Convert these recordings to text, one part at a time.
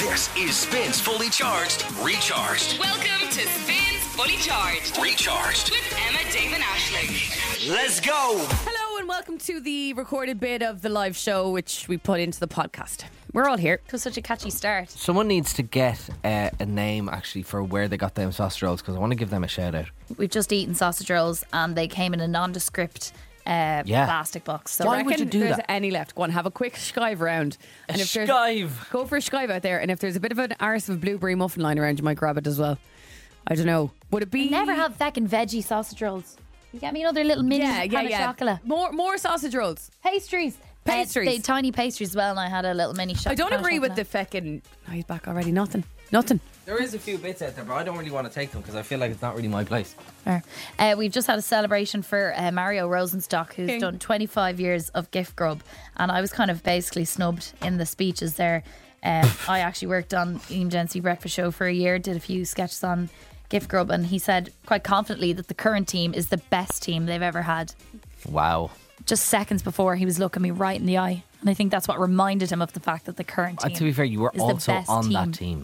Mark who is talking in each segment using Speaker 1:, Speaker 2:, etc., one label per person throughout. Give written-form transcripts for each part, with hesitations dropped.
Speaker 1: This is Spins Fully Charged, Recharged.
Speaker 2: Welcome to Spins Fully Charged.
Speaker 1: Recharged.
Speaker 2: With Emma, Dave and Aisling.
Speaker 1: Let's go.
Speaker 3: Hello and welcome to the recorded bit of the live show which we put into the podcast. We're all here.
Speaker 4: It was such a catchy start.
Speaker 5: Someone needs to get a name actually for where they got them sausage rolls, because I want to give them a shout out.
Speaker 4: We've just eaten sausage rolls and they came in a nondescript plastic box. So
Speaker 5: Why would you do
Speaker 3: there's
Speaker 5: that?
Speaker 3: any left, go and have a quick shive around. And if there's go for a shive out there, and if there's a bit of an arse of a blueberry muffin lying around, you might grab it as well. I don't know. Would it be?
Speaker 4: I never have feckin' veggie sausage rolls. You get me another little mini pan of chocolate.
Speaker 3: More sausage rolls.
Speaker 4: Pastries. They tiny pastries as well, and I had a little mini shop.
Speaker 3: I don't agree with the feckin'. Oh, he's back already. Nothing.
Speaker 5: There is a few bits out there, but I don't really want to take them because I feel like it's not really my place.
Speaker 4: We've just had a celebration for Mario Rosenstock, who's done 25 years of Gift Grub, and I was kind of basically snubbed in the speeches there. I actually worked on Emergency Breakfast Show for a year, did a few sketches on Gift Grub, and he said quite confidently that the current team is the best team they've ever had.
Speaker 5: Wow.
Speaker 4: Just seconds before, he was looking me right in the eye, and I think that's what reminded him of the fact that the current team
Speaker 5: To be fair, you were
Speaker 4: is the
Speaker 5: also
Speaker 4: best
Speaker 5: on
Speaker 4: team.
Speaker 5: that team.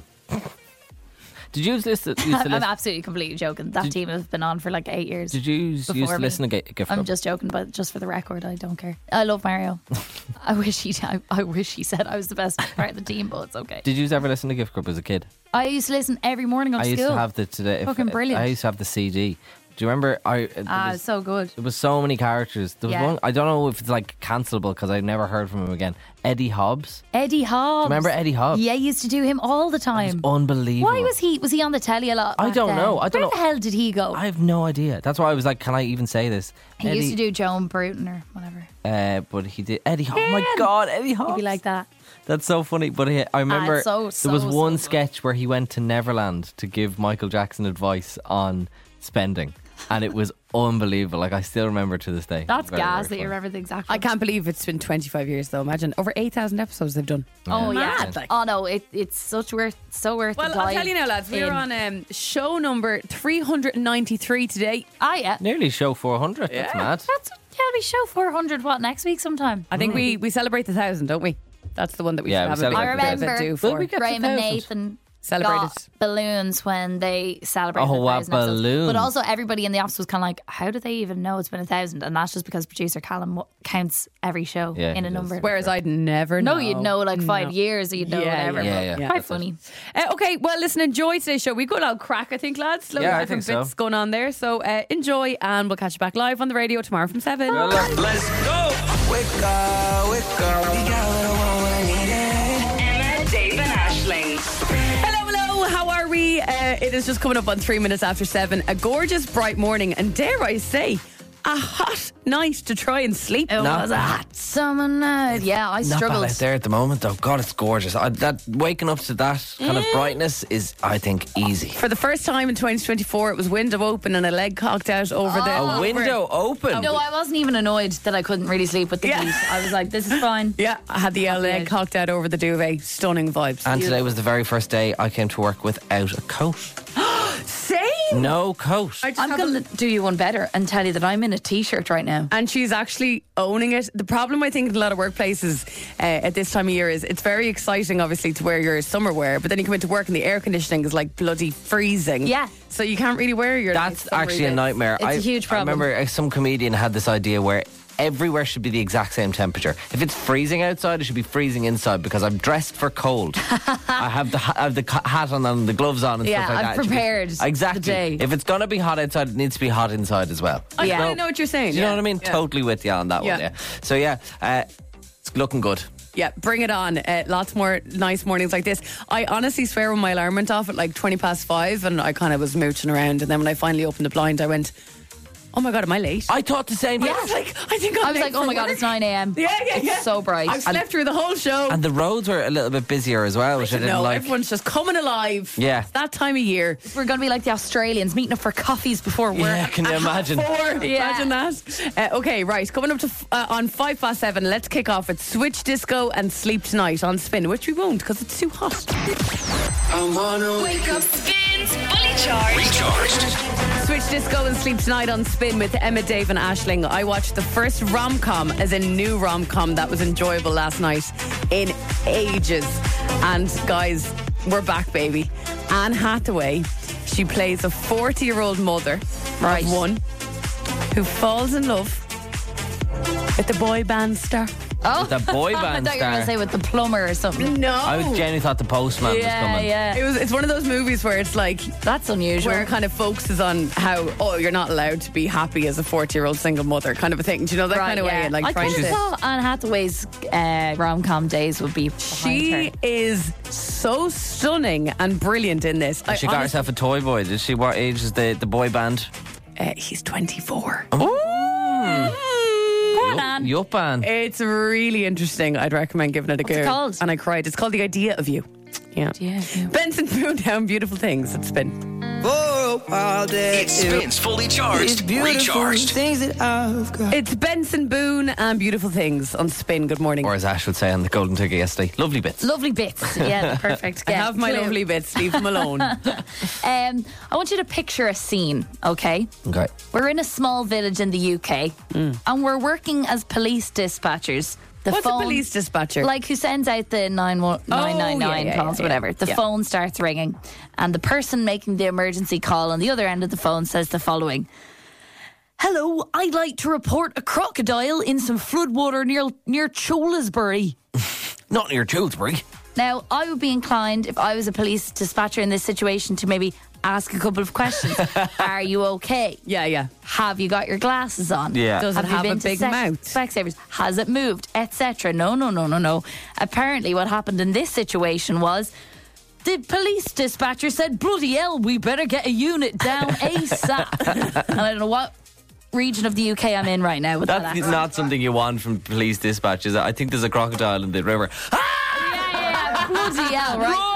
Speaker 5: Did you used to
Speaker 4: I'm
Speaker 5: listen?
Speaker 4: absolutely completely joking. That team has been on for like 8 years.
Speaker 5: Did you used to
Speaker 4: before me.
Speaker 5: listen to Gift Grub?
Speaker 4: I'm just joking, but just for the record, I don't care. I love Mario. I wish he said I was the best part of the team, but it's okay.
Speaker 5: Did you ever listen to Gift Grub as a kid?
Speaker 4: I used to listen every morning on
Speaker 5: I
Speaker 4: school.
Speaker 5: used to have the today.
Speaker 4: Fucking brilliant.
Speaker 5: I used to have the CD. Do you remember?
Speaker 4: It's so good.
Speaker 5: There was so many characters. There was one. I don't know if it's like cancelable because I've never heard from him again. Eddie Hobbs.
Speaker 4: Eddie Hobbs.
Speaker 5: Remember Eddie Hobbs?
Speaker 4: Yeah, you used to do him all the time.
Speaker 5: Unbelievable.
Speaker 4: Why was he on the telly a lot?
Speaker 5: I
Speaker 4: back
Speaker 5: don't
Speaker 4: then?
Speaker 5: know. I don't
Speaker 4: Where
Speaker 5: know.
Speaker 4: the hell did he go?
Speaker 5: I have no idea. That's why I was like, can I even say this?
Speaker 4: He used to do Joan Bruton or whatever.
Speaker 5: But he did Eddie Hobbs. Oh my God, Eddie Hobbs.
Speaker 4: He'd be like that.
Speaker 5: That's so funny. But I remember
Speaker 4: so
Speaker 5: there was one
Speaker 4: good.
Speaker 5: sketch where he went to Neverland to give Michael Jackson advice on spending. And it was unbelievable. Like, I still remember to this day.
Speaker 4: That's
Speaker 5: Very,
Speaker 4: gas that
Speaker 5: very
Speaker 4: you
Speaker 5: funny.
Speaker 4: remember the exact.
Speaker 3: I can't believe it's been 25 years though. Imagine over 8,000 episodes they've done.
Speaker 4: Oh yeah.
Speaker 3: Mad, like.
Speaker 4: Oh no, it's so worth
Speaker 3: Well,
Speaker 4: the
Speaker 3: I'll
Speaker 4: dive
Speaker 3: tell you now, lads. We're
Speaker 4: in.
Speaker 3: on show number 393 today.
Speaker 4: Yeah.
Speaker 5: Nearly show 400. That's mad.
Speaker 4: We show 400 next week sometime.
Speaker 3: I think we celebrate the 1,000, don't we? That's the one that we
Speaker 5: Yeah,
Speaker 3: should
Speaker 5: we
Speaker 3: have a
Speaker 5: celebrate
Speaker 3: big
Speaker 4: the 1,000.
Speaker 3: bit of a do
Speaker 4: Will
Speaker 3: for.
Speaker 5: we get
Speaker 4: Graham
Speaker 5: to
Speaker 4: and
Speaker 5: 1,000?
Speaker 4: Nathan
Speaker 3: Celebrated.
Speaker 4: got balloons when they celebrated.
Speaker 5: Oh,
Speaker 4: the
Speaker 5: what
Speaker 4: 1,000 episodes.
Speaker 5: balloons.
Speaker 4: But also everybody in the office was kind of like, how do they even know it's been 1,000? And that's just because producer Callum counts every show
Speaker 5: Yeah,
Speaker 4: in
Speaker 5: he
Speaker 4: a
Speaker 5: does.
Speaker 4: number.
Speaker 3: Whereas I'd never know.
Speaker 4: No, you'd know like 5 years, or you'd know whatever.
Speaker 5: yeah.
Speaker 4: but
Speaker 5: Yeah,
Speaker 4: quite
Speaker 5: that's
Speaker 4: funny.
Speaker 3: Okay, well, listen, enjoy today's show. We've got a crack, I think, lads. Loads
Speaker 5: Yeah,
Speaker 3: of
Speaker 5: I
Speaker 3: different
Speaker 5: think so.
Speaker 3: bits going on there. So enjoy, and we'll catch you back live on the radio tomorrow from 7.
Speaker 1: Let's go.
Speaker 2: Emma, Dave and Aisling.
Speaker 3: Hello, how are we? It is just coming up on 3 minutes after 7. A gorgeous, bright morning, and dare I say, a hot night to try and sleep.
Speaker 4: It was a hot summer night. Yeah, I
Speaker 5: Not bad
Speaker 4: struggled.
Speaker 5: out there at the moment, though. God, it's gorgeous. That waking up to that kind of brightness is, I think, easy.
Speaker 3: For the first time in 2024, it was window open and a leg cocked out over the
Speaker 5: A window open.
Speaker 4: No, I wasn't even annoyed that I couldn't really sleep with the heat. I was like, this is fine.
Speaker 3: Yeah, I had the leg
Speaker 4: out.
Speaker 3: cocked out over the duvet. Stunning vibes.
Speaker 5: And today was the very first day I came to work without a coat.
Speaker 3: Same.
Speaker 5: No coat.
Speaker 4: I'm going to do you one better and tell you that I'm in a t-shirt right now.
Speaker 3: And she's actually owning it. The problem, I think, in a lot of workplaces at this time of year is it's very exciting, obviously, to wear your summer wear, but then you come into work and the air conditioning is like bloody freezing.
Speaker 4: Yeah.
Speaker 3: So you can't really wear your.
Speaker 5: That's
Speaker 3: nice summery
Speaker 5: actually a
Speaker 3: bits.
Speaker 5: nightmare.
Speaker 4: It's a huge problem.
Speaker 5: I remember some comedian had this idea where everywhere should be the exact same temperature. If it's freezing outside, it should be freezing inside because I'm dressed for cold. I have the hat on and the gloves on and
Speaker 4: Yeah,
Speaker 5: stuff like
Speaker 4: I'm
Speaker 5: that. It should be-
Speaker 4: prepared
Speaker 5: Exactly.
Speaker 4: the day.
Speaker 5: If it's going to be hot outside, it needs to be hot inside as well.
Speaker 3: I
Speaker 4: Yeah.
Speaker 3: kind of know what you're saying.
Speaker 5: Do you know what I mean?
Speaker 3: Yeah.
Speaker 5: Totally with you on that one.
Speaker 3: Yeah.
Speaker 5: Yeah. So yeah, it's looking good.
Speaker 3: Yeah, bring it on. Lots more nice mornings like this. I honestly swear when my alarm went off at like 5:20 and I kind of was mooching around, and then when I finally opened the blind, I went, oh my God, am I late?
Speaker 5: I thought the same.
Speaker 3: I was like, I think I'm
Speaker 4: I was
Speaker 3: late
Speaker 4: like, oh
Speaker 3: for
Speaker 4: my God,
Speaker 3: work.
Speaker 4: it's 9 a.m.
Speaker 3: Yeah.
Speaker 4: It's so bright.
Speaker 3: I've slept through the whole show.
Speaker 5: And the roads were a little bit busier as well, which I didn't
Speaker 3: No,
Speaker 5: like.
Speaker 3: everyone's just coming alive.
Speaker 5: Yeah.
Speaker 3: It's that time of year.
Speaker 4: We're going to be like the Australians meeting up for coffees before work.
Speaker 5: Yeah, can you imagine?
Speaker 3: Imagine that. Okay, right. Coming up to on 7:05, let's kick off with Switch Disco and Sleep Tonight on Spin, which we won't because it's too hot.
Speaker 2: Wake up, Spins Fully Charged.
Speaker 1: Recharged.
Speaker 3: Switch Disco and Sleep Tonight on Spin with Emma, Dave and Aisling. I watched the first rom-com, as a new rom-com that was enjoyable last night in ages. And guys, we're back, baby. Anne Hathaway. She plays a 40-year-old mother
Speaker 4: Right.
Speaker 3: of one who falls in love with the boy band star.
Speaker 4: Oh,
Speaker 5: The boy
Speaker 4: I
Speaker 5: band
Speaker 4: thought you were going to
Speaker 5: star.
Speaker 4: say with the plumber or something.
Speaker 3: No.
Speaker 5: I genuinely thought the postman was
Speaker 4: Yeah,
Speaker 5: coming.
Speaker 4: yeah.
Speaker 3: It's one of those movies where it's like,
Speaker 4: That's unusual.
Speaker 3: where it kind of focuses on how, you're not allowed to be happy as a 40-year-old single mother kind of a thing. Do you know that kind of way? And like
Speaker 4: I
Speaker 3: trying
Speaker 4: kind of
Speaker 3: to.
Speaker 4: thought Anne Hathaway's rom-com days would be behind
Speaker 3: She
Speaker 4: her.
Speaker 3: is so stunning and brilliant in this.
Speaker 5: She got herself a toy boy. Did she? What age is the boy band?
Speaker 3: He's 24.
Speaker 4: Go on, Anne.
Speaker 5: Yupan.
Speaker 3: It's really interesting. I'd recommend giving it a
Speaker 4: What's
Speaker 3: go.
Speaker 4: it called?
Speaker 3: And I cried. It's called The Idea of You. Yeah.
Speaker 4: Yeah, yeah.
Speaker 3: Benson Boone down Beautiful Things. It's Spin.
Speaker 1: It spins fully charged, recharged.
Speaker 3: It's Benson Boone and Beautiful Things on Spin. Good morning.
Speaker 5: Or as Ash would say on the Golden Ticket yesterday, lovely bits.
Speaker 4: Lovely bits. Yeah, perfect.
Speaker 3: I
Speaker 4: Yeah,
Speaker 3: have my
Speaker 4: clear.
Speaker 3: lovely bits. Leave them alone.
Speaker 4: I want you to picture a scene, okay?
Speaker 5: Okay.
Speaker 4: We're in a small village in the UK and we're working as police dispatchers. The
Speaker 3: What's a
Speaker 4: phone,
Speaker 3: police dispatcher?
Speaker 4: Like who sends out the 999 calls, whatever. The phone starts ringing and the person making the emergency call on the other end of the phone says the following. Hello, I'd like to report a crocodile in some floodwater near Cholesbury.
Speaker 5: Not near Cholesbury.
Speaker 4: Now, I would be inclined, if I was a police dispatcher in this situation, to maybe ask a couple of questions. Are you okay?
Speaker 3: Yeah.
Speaker 4: Have you got your glasses on?
Speaker 5: Yeah.
Speaker 3: Does it
Speaker 4: you
Speaker 3: have a
Speaker 4: been to
Speaker 3: big mouth?
Speaker 4: Specsavers? Has it moved? Etc. No. Apparently, what happened in this situation was the police dispatcher said, bloody hell, we better get a unit down ASAP. And I don't know what region of the UK I'm in right now with that
Speaker 5: That's
Speaker 4: accent.
Speaker 5: not something you want from police dispatches. I think there's a crocodile in the river.
Speaker 4: Yeah, bloody hell, right?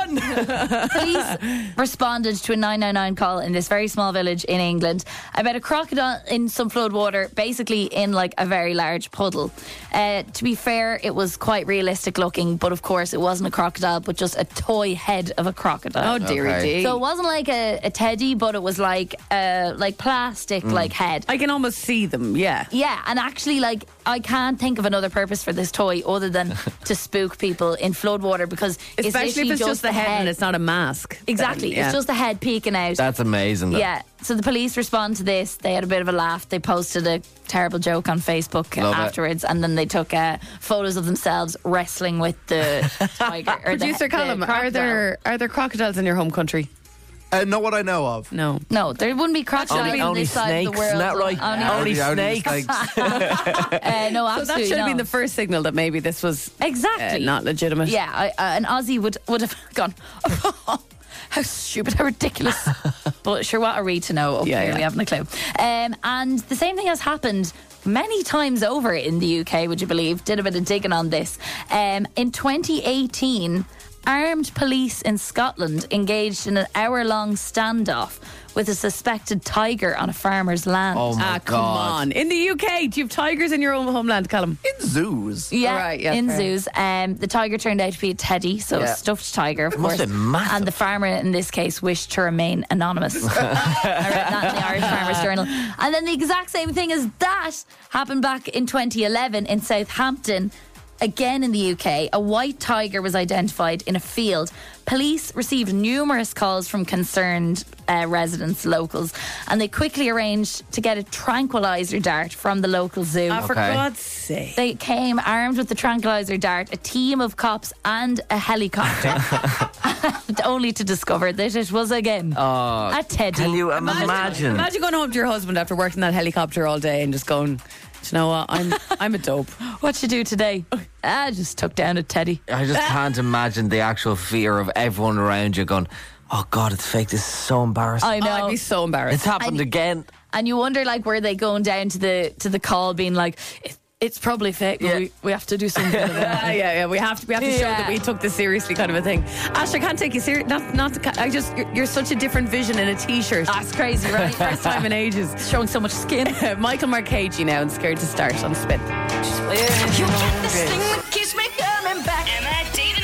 Speaker 4: Police responded to a 999 call in this very small village in England about a crocodile in some flood water, basically in like a very large puddle. To be fair, it was quite realistic looking, but of course it wasn't a crocodile, but just a toy head of a crocodile.
Speaker 3: Oh, dearie
Speaker 5: Okay.
Speaker 3: dee.
Speaker 4: So it wasn't like a teddy, but it was like plastic like head.
Speaker 3: I can almost see them, yeah.
Speaker 4: Yeah, and actually, like, I can't think of another purpose for this toy other than to spook people in floodwater because
Speaker 3: Especially
Speaker 4: it's
Speaker 3: if
Speaker 4: literally
Speaker 3: it's just the head and it's not a mask.
Speaker 4: Exactly,
Speaker 3: Then, yeah.
Speaker 4: it's just the head peeking out.
Speaker 5: That's amazing. Though.
Speaker 4: Yeah, so the police respond to this. They had a bit of a laugh. They posted a terrible joke on Facebook
Speaker 5: Love it.
Speaker 4: afterwards, and then they took photos of themselves wrestling with the tiger. Or
Speaker 3: Producer
Speaker 4: the
Speaker 3: Callum, are
Speaker 4: crocodile.
Speaker 3: there crocodiles in your home country?
Speaker 6: Not what I know of.
Speaker 3: No.
Speaker 4: No, there wouldn't be crocodiles on
Speaker 5: Only
Speaker 4: this side of
Speaker 5: snakes,
Speaker 4: the world.
Speaker 5: isn't that right?
Speaker 4: Only,
Speaker 5: Only snakes.
Speaker 4: no,
Speaker 3: So
Speaker 4: absolutely
Speaker 3: that should have been
Speaker 4: not.
Speaker 3: the first signal that maybe this was
Speaker 4: Exactly.
Speaker 3: not legitimate.
Speaker 4: Yeah, an Aussie would have gone, how stupid, how ridiculous. But sure, what are we to know? Okay,
Speaker 3: Yeah.
Speaker 4: we haven't a clue. And the same thing has happened many times over in the UK, would you believe? Did a bit of digging on this. In 2018, armed police in Scotland engaged in an hour-long standoff with a suspected tiger on a farmer's land.
Speaker 5: Oh my
Speaker 3: Come
Speaker 5: God.
Speaker 3: on. In the UK, do you have tigers in your own homeland, Callum?
Speaker 6: In zoos.
Speaker 4: Yeah,
Speaker 3: Right, yeah,
Speaker 4: in
Speaker 3: fair.
Speaker 4: zoos. The tiger turned out to be a teddy, so
Speaker 5: Yeah.
Speaker 4: a stuffed tiger, of
Speaker 5: must
Speaker 4: course.
Speaker 5: be massive.
Speaker 4: And the farmer in this case wished to remain anonymous. I read that in the Irish Farmers Journal. And then the exact same thing as that happened back in 2011 in Southampton. Again in the UK, a white tiger was identified in a field. Police received numerous calls from concerned residents, locals, and they quickly arranged to get a tranquilizer dart from the local zoo.
Speaker 3: For
Speaker 5: Okay.
Speaker 3: God's sake.
Speaker 4: They came armed with the tranquilizer dart, a team of cops and a helicopter, only to discover that it was again a teddy.
Speaker 5: Can you imagine?
Speaker 3: Imagine going home to your husband after working that helicopter all day and just going, do you know what? I'm a dope.
Speaker 4: What you do today? I just took down a teddy.
Speaker 5: I just can't imagine the actual fear of everyone around you going, oh God, it's fake. This is so embarrassing.
Speaker 4: I know.
Speaker 3: I'd be so
Speaker 5: It's
Speaker 3: embarrassed.
Speaker 5: happened again.
Speaker 4: And you wonder, like, were they going down to the call, being like, it's probably fake, but
Speaker 5: Yeah.
Speaker 4: we have to do something.
Speaker 3: Yeah. We have to show
Speaker 4: Yeah.
Speaker 3: that we took this seriously, kind of a thing. Ash, I can't take you serious. You're such a different vision in a t-shirt.
Speaker 4: That's crazy, right?
Speaker 3: First time in ages.
Speaker 4: Showing so much skin.
Speaker 3: Michael Marcaggi now and Scared to Start on Spin.
Speaker 2: You get this thing that keeps me coming back. Emma, Dave and Ashling.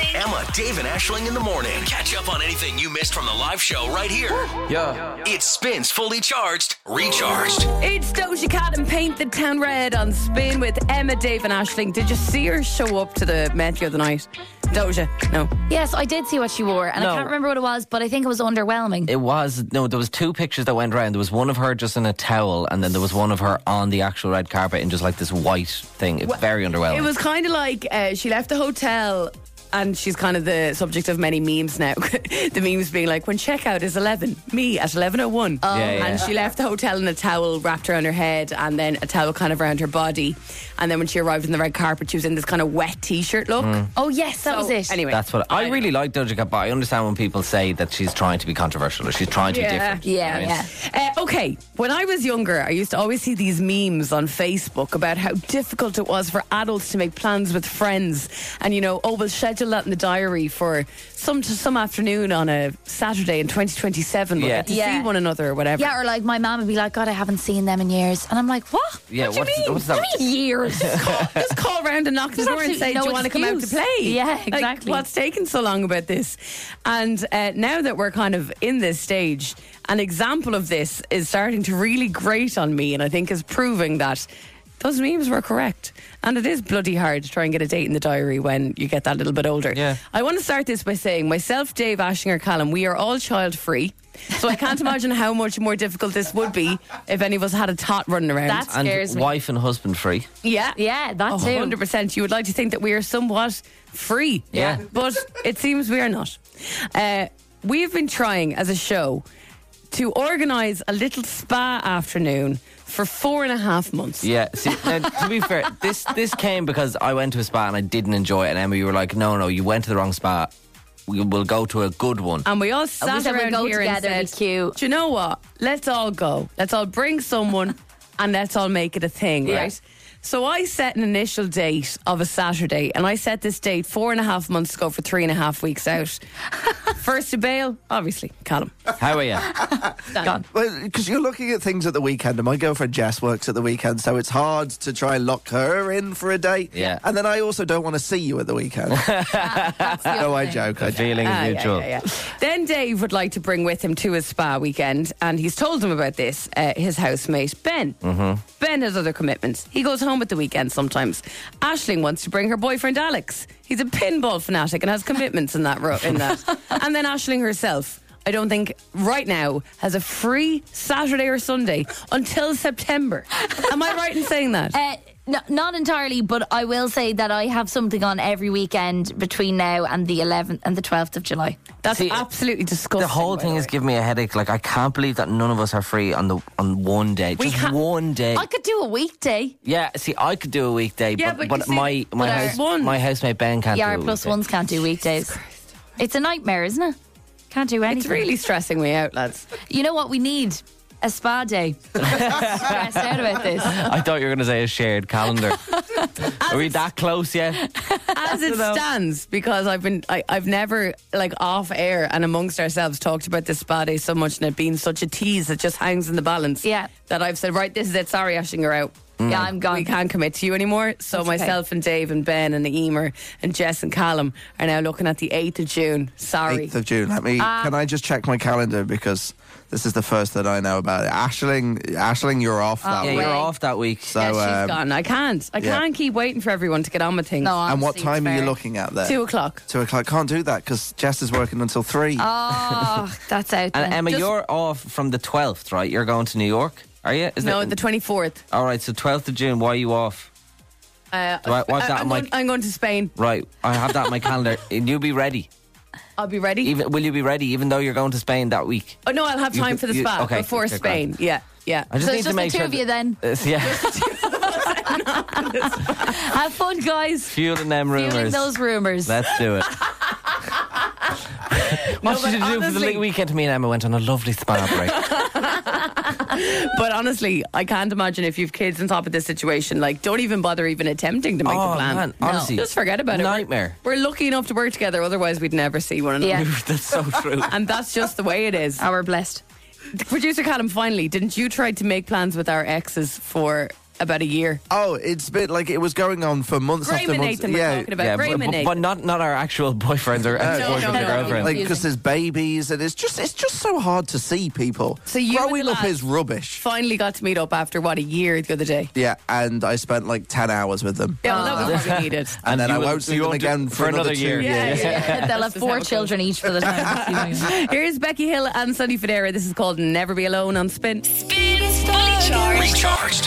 Speaker 1: Emma, Dave, and Ashling in the morning. Catch up on anything you missed from the live show right here.
Speaker 6: Yeah.
Speaker 1: It spins fully charged, recharged.
Speaker 3: It's Doja Cat and Paint the Town Red on Spin with Emma, Dave, and Aisling. Did you see her show up to the Met the other night? Doja? No.
Speaker 4: Yes, I did see what she wore, and
Speaker 5: No.
Speaker 4: I can't remember what it was, but I think it was underwhelming.
Speaker 5: It was, no, there was two pictures that went around. There was one of her just in a towel, and then there was one of her on the actual red carpet in just like this white thing. It's very underwhelming.
Speaker 3: It was kind of like she left the hotel. And she's kind of the subject of many memes now. The memes being like, when checkout is 11, me at 11:01.
Speaker 5: Yeah.
Speaker 3: And she left the hotel in a towel wrapped around her head and then a towel kind of around her body. And then when she arrived in the red carpet, she was in this kind of wet t-shirt look.
Speaker 4: Oh, yes, that was it.
Speaker 3: Anyway.
Speaker 5: That's what I really like Doja Cat, but I understand when people say that she's trying to be controversial or she's trying to be different.
Speaker 4: Yeah,
Speaker 5: You know what I mean?
Speaker 4: yeah.
Speaker 3: Okay, when I was younger, I used to always see these memes on Facebook about how difficult it was for adults to make plans with friends. And, you know, we'll schedule that in the diary for some afternoon on a Saturday in 2027. We'll
Speaker 5: Yeah.
Speaker 3: get to
Speaker 4: Yeah.
Speaker 3: see one another or whatever.
Speaker 4: Yeah, or like my mum would be like, God, I haven't seen them in years. And I'm like, what?
Speaker 5: Yeah,
Speaker 3: What do you mean?
Speaker 5: what's that?
Speaker 4: What do you mean years?
Speaker 3: Just call around and knock on the door and
Speaker 4: absolutely
Speaker 3: say,
Speaker 4: no
Speaker 3: do you want to come out to
Speaker 4: excuse.
Speaker 3: play?
Speaker 4: Yeah,
Speaker 3: Like,
Speaker 4: exactly.
Speaker 3: what's taking so long about this? And now that we're kind of in this stage, an example of this is starting to really grate on me, and I think is proving that those memes were correct. And it is bloody hard to try and get a date in the diary when you get that little bit older.
Speaker 5: Yeah.
Speaker 3: I want to start this by saying myself, Dave, Ashling, or Callum, we are all child free. So I can't imagine how much more difficult this would be if any of us had a tot running around.
Speaker 4: That scares
Speaker 5: And
Speaker 4: me.
Speaker 5: wife and husband free.
Speaker 3: Yeah.
Speaker 4: Yeah, that too.
Speaker 3: 100%. You would like to think that we are somewhat free.
Speaker 5: Yeah.
Speaker 3: But it seems we are not. We have been trying as a show to organise a little spa afternoon for 4.5 months.
Speaker 5: Yeah, see, now, to be fair, this came because I went to a spa and I didn't enjoy it, and Emma, you were like, no, you went to the wrong spa. We'll go to a good one.
Speaker 3: And we all sat
Speaker 4: said we'd
Speaker 3: around
Speaker 4: go
Speaker 3: here
Speaker 4: together,
Speaker 3: and
Speaker 4: it'd
Speaker 3: said,
Speaker 4: be cute.
Speaker 3: do you know what? Let's all go. Let's all bring someone and let's all make it a thing,
Speaker 4: Yeah.
Speaker 3: right? So I set an initial date of a Saturday, and I set this date 4.5 months ago for 3.5 weeks out. First to bail, obviously, Callum.
Speaker 5: How are you?
Speaker 3: Gone.
Speaker 6: Well, because you're looking at things at the weekend, and my girlfriend Jess works at the weekend, so it's hard to try and lock her in for a date.
Speaker 5: Yeah.
Speaker 6: And then I also don't want to see you at the weekend. No, I joke.
Speaker 5: The feeling is mutual.
Speaker 3: Yeah. Then Dave would like to bring with him to his spa weekend, and he's told him about this, his housemate, Ben. Mm-hmm. Ben has other commitments. He goes home at the weekend sometimes. Aisling wants to bring her boyfriend Alex. He's a pinball fanatic and has commitments in that. And then Aisling herself, I don't think right now has a free Saturday or Sunday until September. Am I right in saying that?
Speaker 4: No, not entirely, but I will say that I have something on every weekend between now and the 11th and the 12th of July.
Speaker 3: That's
Speaker 5: See,
Speaker 3: absolutely disgusting.
Speaker 5: The whole
Speaker 3: by
Speaker 5: thing
Speaker 3: the
Speaker 5: is
Speaker 3: way.
Speaker 5: giving me a headache. Like, I can't believe that none of us are free on one day.
Speaker 3: We
Speaker 5: Just
Speaker 3: can't-
Speaker 5: one day.
Speaker 4: I could do a weekday.
Speaker 5: Yeah, see, I could do a weekday,
Speaker 3: Yeah,
Speaker 5: but,
Speaker 3: but you see,
Speaker 5: my
Speaker 3: one-
Speaker 5: housemate Ben can't do
Speaker 4: Yeah,
Speaker 5: a
Speaker 4: plus
Speaker 5: weekday.
Speaker 4: ones can't do weekdays. It's a nightmare, isn't it? Can't do anything.
Speaker 3: It's really stressing me out, lads.
Speaker 4: You know what we need? A spa day. Stressed out about this.
Speaker 5: I thought you were going to say a shared calendar. Are we that close yet?
Speaker 3: As it stands, because I've never, like, off air and amongst ourselves talked about this spa day so much, and it being such a tease that just hangs in the balance.
Speaker 4: Yeah.
Speaker 3: That I've said, right, this is it. Sorry, Aisling, you're out.
Speaker 4: Yeah, I'm gone.
Speaker 3: We can't commit to you anymore. So
Speaker 4: That's
Speaker 3: myself and Dave and Ben and Emer and Jess and Callum are now looking at the 8th of June. Sorry.
Speaker 6: 8th of June. Can I just check my calendar, because this is the first that I know about it. Aisling, you're off that
Speaker 5: Yeah,
Speaker 6: week.
Speaker 5: you're off that week.
Speaker 6: So,
Speaker 3: Yeah, she's gone. I can't. I
Speaker 6: yeah.
Speaker 3: can't keep waiting for everyone to get on with things.
Speaker 4: No,
Speaker 6: and what
Speaker 4: honestly,
Speaker 6: time
Speaker 4: it's
Speaker 6: are you
Speaker 4: fair.
Speaker 6: looking at there?
Speaker 3: 2 o'clock.
Speaker 6: 2 o'clock. Can't do that because Jess is working until 3.
Speaker 4: Oh, that's out
Speaker 5: And
Speaker 4: then.
Speaker 5: Emma,
Speaker 3: Just-
Speaker 5: you're off from the 12th, right? You're going to New York, are you? Is
Speaker 3: No,
Speaker 5: it?
Speaker 3: the 24th.
Speaker 5: All right, so 12th of June, why are you off? What's that on my...
Speaker 3: I'm going to Spain.
Speaker 5: Right, I have that on my calendar. And you'll be ready.
Speaker 3: I'll be ready.
Speaker 5: Will you be ready, even though you're going to Spain that week?
Speaker 3: Oh no, I'll have
Speaker 5: You
Speaker 3: time
Speaker 5: could-
Speaker 3: for the
Speaker 5: you-
Speaker 3: spa
Speaker 5: okay,
Speaker 3: before
Speaker 5: okay,
Speaker 3: Spain.
Speaker 5: grand.
Speaker 3: Yeah.
Speaker 5: I just
Speaker 4: So
Speaker 5: need
Speaker 4: it's
Speaker 5: to
Speaker 4: just
Speaker 5: make
Speaker 4: the two
Speaker 5: sure
Speaker 4: of you then.
Speaker 5: Yeah,
Speaker 4: Have fun, guys.
Speaker 5: fueling them
Speaker 4: Feeling
Speaker 5: rumours.
Speaker 4: those rumours.
Speaker 5: Let's do it. What
Speaker 3: but
Speaker 5: did you do for the
Speaker 3: honestly-
Speaker 5: weekend? Me and Emma went on a lovely spa break.
Speaker 3: But honestly, I can't imagine if you've kids on top of this situation. Like, don't even bother even attempting to make the plan.
Speaker 5: man, honestly,
Speaker 3: Just forget about it.
Speaker 5: nightmare.
Speaker 3: We're lucky enough to work together. Otherwise, we'd never see one another.
Speaker 4: Yeah.
Speaker 5: That's so true.
Speaker 3: And that's just the way it is.
Speaker 4: We're blessed.
Speaker 3: Producer Callum, finally, didn't you try to make plans with our exes for about a year.
Speaker 6: Oh, it's been like it was going on for months
Speaker 3: Graham
Speaker 6: after
Speaker 3: and
Speaker 6: months.
Speaker 3: Nathan we're talking about. Graham and Nathan.
Speaker 5: but not our actual boyfriends or ex-boyfriends
Speaker 3: no,
Speaker 5: or girlfriends.
Speaker 6: Like because there's babies and it's just so hard to see people.
Speaker 3: So you and
Speaker 6: growing
Speaker 3: the
Speaker 6: up
Speaker 3: lads
Speaker 6: is rubbish.
Speaker 3: Finally got to meet up after, what, a year the other day?
Speaker 6: Yeah, and I spent like 10 hours with them.
Speaker 3: Yeah, well, that was probably needed.
Speaker 6: And then
Speaker 5: you
Speaker 6: I
Speaker 5: will-
Speaker 6: won't see
Speaker 5: you
Speaker 6: them
Speaker 5: won't do-
Speaker 6: again for another 2
Speaker 5: year.
Speaker 6: years.
Speaker 4: They'll have
Speaker 3: That's
Speaker 4: 4
Speaker 3: how it
Speaker 4: children each for the time.
Speaker 3: Here's Becky Hill and Sonny Fodera. This is called Never Be Alone on Spin.
Speaker 2: Spins Fully Charged.
Speaker 1: Recharged.